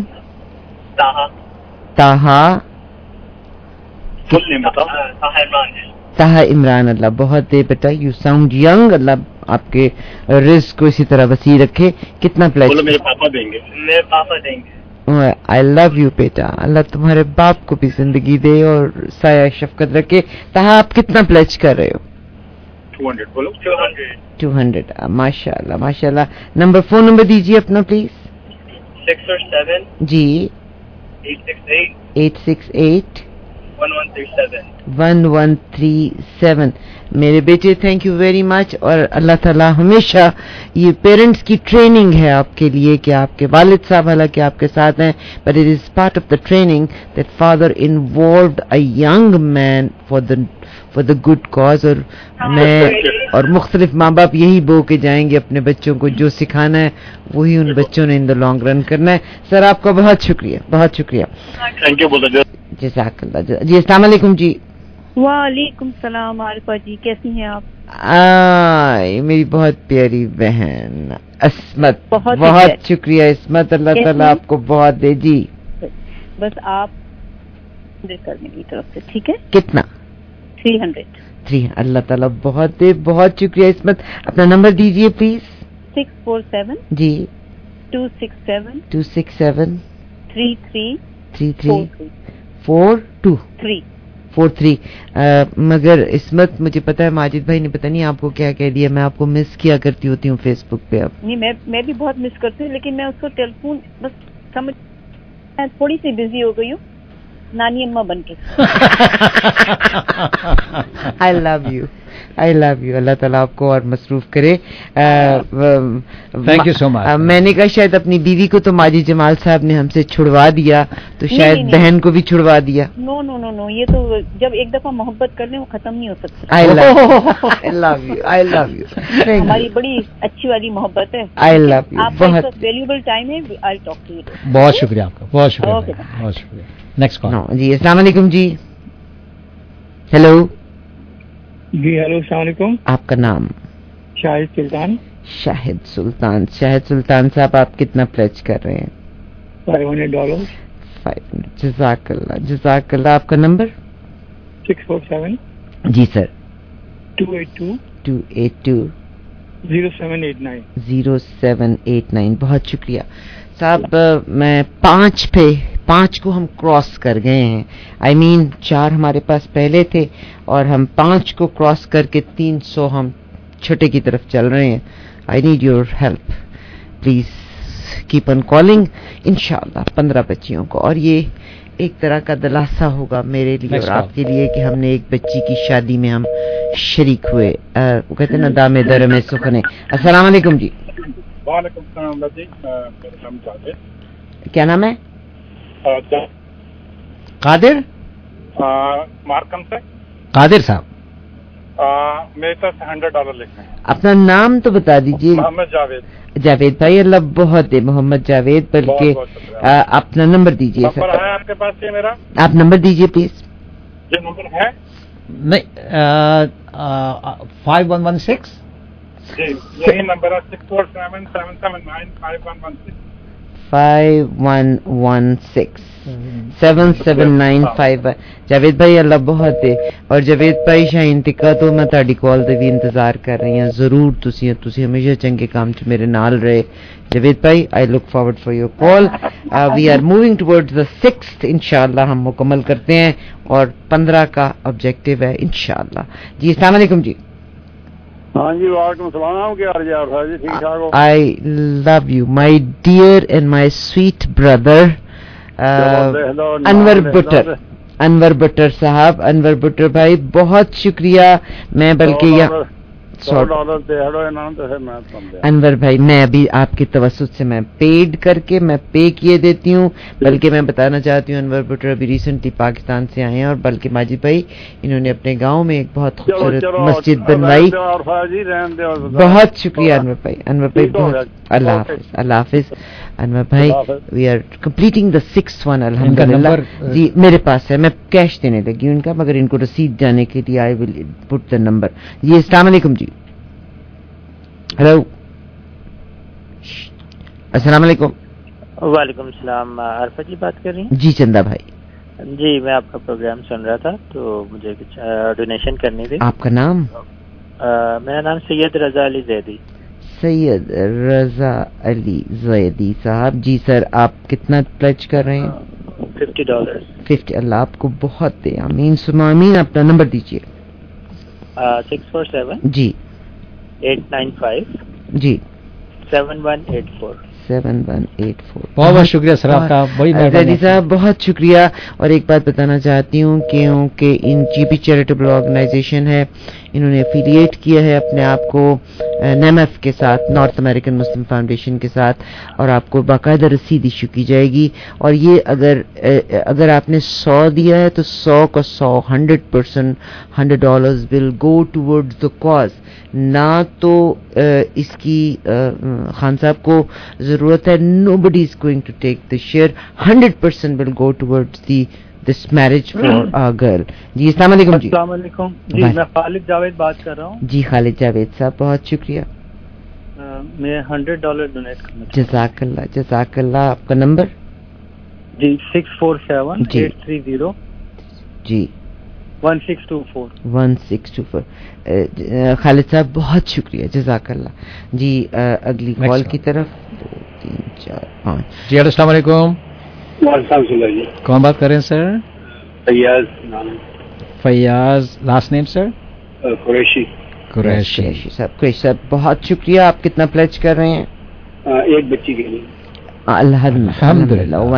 طاہا. طاہا عمران. اللہ بہت دے بیٹا, یو ساؤنڈ ینگ. اللہ آپ کے رزق کو اسی طرح وسیع رکھے. کتنا پلیج؟ میرے پاپا دیں گے. میرے پاپا دیں گے. آئی لو یو بیٹا, اللہ تمہارے باپ کو بھی زندگی دے اور سایہ شفقت رکھے. طاہا آپ کتنا پلیج کر رہے ہو؟ 200. بولو 200. ماشاء اللہ ماشاء اللہ. فون نمبر دیجیے اپنا پلیز. 647 جی 868 1137. میرے بیٹے تھینک یو ویری مچ, اور اللہ تعالیٰ ہمیشہ یہ پیرنٹس کی ٹریننگ ہے آپ کے لیے کہ آپ کے والد صاحب حالانکہ آپ کے ساتھ ہیں, but it is part of the training that father involved a young man for the good cause. اور میں اور مختلف ماں باپ یہی بو کے جائیں گے اپنے بچوں کو, جو سکھانا ہے وہی ان بچوں نے ان دا لانگ رن کرنا ہے. سر آپ کا بہت شکریہ, بہت شکریہ. Thank you. جزاک اللہ. جی السلام علیکم. جی وعلیکم السلام. عارفہ جی کیسی ہیں آپ؟ میری بہت پیاری بہن عصمت. بہت شکریہ عصمت, اللہ تعالیٰ آپ کو بہت دے. جی بس آپ کرنے کی طرف سے ٹھیک ہے. کتنا؟ 300. اللہ تعالیٰ بہت دے, بہت شکریہ عصمت. اپنا نمبر دیجیے پلیز. 647 جی 267 3343 مگر اسمت مجھے پتا ہے ماجد بھائی نے پتہ نہیں آپ کو کیا کہہ دیا. میں آپ کو مس کیا کرتی ہوتی ہوں فیس بک پہ. اب نہیں میں بھی بہت مس کرتی ہوں, لیکن میں اس کو ٹیلی فون بس سمجھ میں تھوڑی سی بزی ہو گئی ہوں نانی اماں بن کے. I love you. اللہ تعالیٰ آپ کو اور مصروف کرے. Thank you so much. میں نے کہا شاید اپنی بیوی کو تو ماجد جمال صاحب نے ہم سے چھڑوا دیا, تو شاید بہن کو بھی چھڑوا دیا. نو یہ تو جب ایک دفعہ محبت کر لیں وہ ختم نہیں ہو سکتا. I love you. ہماری بڑی اچھی والی محبت ہے. I love you. آپ کا ویلیوبل ٹائم ہے. I'll talk to you. بہت شکریہ آپ کا, بہت شکریہ. Next call. جی السلام علیکم. جی ہیلو. جی ہیلو, السلام علیکم. آپ کا نام؟ شاہد سلطان صاحب, آپ کتنا پلیچ کر رہے ہیں؟ $500. جزاک اللہ. آپ کا نمبر؟ 647. جی سر. 282 0789. بہت شکریہ صاحب. میں 5 کو ہم کراس کر گئے ہیں. I mean 4 ہمارے پاس پہلے تھے اور ہم 5 کو کراس کر کے 300 ہم چھٹے کی طرف چل رہے ہیں. I need your help. Please keep on calling. انشاءاللہ 15 بچیوں کو, اور یہ ایک طرح کا دلاسا ہوگا میرے لیے اور آپ کے لیے کہ ہم نے ایک بچی کی شادی میں ہم شریک ہوئے. وہ کہتے ہیں نا دامے در میں سخنے. السلام علیکم. جی وعلیکم السلام جی. میرا نام قادر. کیا نام ہے؟ قادر مارکم سے. قادر صاحب میرے پاس $100 لکھے ہیں. اپنا نام تو بتا دیجیے. محمد جاوید بھائی, اللہ بہت ہے. محمد جاوید, بلکہ اپنا نمبر دیجیے. نمبر ہے آپ کے پاس یہ میرا؟ آپ نمبر دیجیے پلیز. یہ نمبر ہے نہیں 5116. جی یہی نمبر ہے 64777951116. 5116 جاوید بھائی اللہ بہت ہے. اور جاوید بھائی شاہین تکا تو میں تہاڈی کال تے بھی انتظار کر رہی ہوں. ضرور تسی ہمیشہ چنگے کام چ میرے نال رہے جاوید بھائی. I look forward for your call. We are moving towards the 6th. انشاءاللہ ہم مکمل کرتے ہیں اور 15 کا آبجیکٹو ہے انشاءاللہ. جی السلام علیکم. جی ہاں جی وعلیکم السلام. کیا حال ہے جی؟ ٹھیک ٹھاک ہو؟ I love you my dear and my sweet brother Anwar Butt صاحب. انور بٹر بھائی بہت شکریہ. میں بلکہ انور بھائی میں ابھی آپ کے توسط سے میں پیڈ کر کے میں پے کیے دیتی ہوں. بلکہ میں بتانا چاہتی ہوں انور بٹر ابھی ریسنٹلی پاکستان سے آئے ہیں, اور بلکہ ماجد بھائی انہوں نے اپنے گاؤں میں ایک بہت خوبصورت مسجد بنوائی. بہت شکریہ انور بھائی. بہت اللہ حافظ انور بھائی. We are completing the 6th one الحمدللہ. جی میرے پاس ہے, میں کیش دینے لگی ان کا, مگر ان کو رسید جانے کے لیے آئی ول پٹ دا نمبر. جی السلام علیکم. جی ہیلو. السلام علیکم. وعلیکم السلام. عرفہ جی بات کر رہی ہیں؟ جی چندہ بھائی. جی میں آپ کا پروگرام سن رہا تھا تو مجھے کچھ ڈونیشن کرنی تھی. آپ کا نام؟ میرا نام سید رضا علی زیدی. سید رضا علی زیدی صاحب. جی سر آپ کتنا پلیچ کر رہے ہیں؟ $50. 50. اللہ آپ کو بہت دے. آمین ثم آمین. اپنا نمبر دیجیے. 647 جی 895 جی 7184. بہت شکریہ سر آپ کا. بڑی مہربانی صاحب, بہت شکریہ. اور ایک بات بتانا چاہتی ہوں کہ ان GP چیریٹیبل آرگنائزیشن ہے, انہوں نے افیلیٹ کیا ہے اپنے آپ کو NMF کے ساتھ, نارتھ امریکن مسلم فاؤنڈیشن کے ساتھ, اور آپ کو باقاعدہ رسید ایشو کی جائے گی. اور یہ اگر آپ نے 100 دیا ہے تو 100 کا 100 $100 ول گو ٹورڈز دا کاز. نہ تو اس کی خان صاحب کو ضرورت ہے, nobody is going to take the share, 100% will go towards this marriage for our girl. جی السلام علیکم. جی السلام علیکم. جی میں خالد جاوید بات کر رہا ہوں. جی خالد جاوید صاحب بہت شکریہ. میں $100 ڈونیٹ کرنا. جزاک اللہ. آپ کا نمبر؟ جی 647 830 جی 1624. خالد صاحب بہت شکریہ, جزاک اللہ. جی اگلی کال کی طرف 2 3 4 5. جی السلام علیکم. जी। कौन बात कर रहे हैं सर? फैयाज नाम। Fayyaz, last name sir? Qureshi. Qureshi साहब साहब बहुत शुक्रिया। आप कितना प्लेज कर रहे हैं? एक बच्ची के लिए। अल्हम्दुलिल्लाह।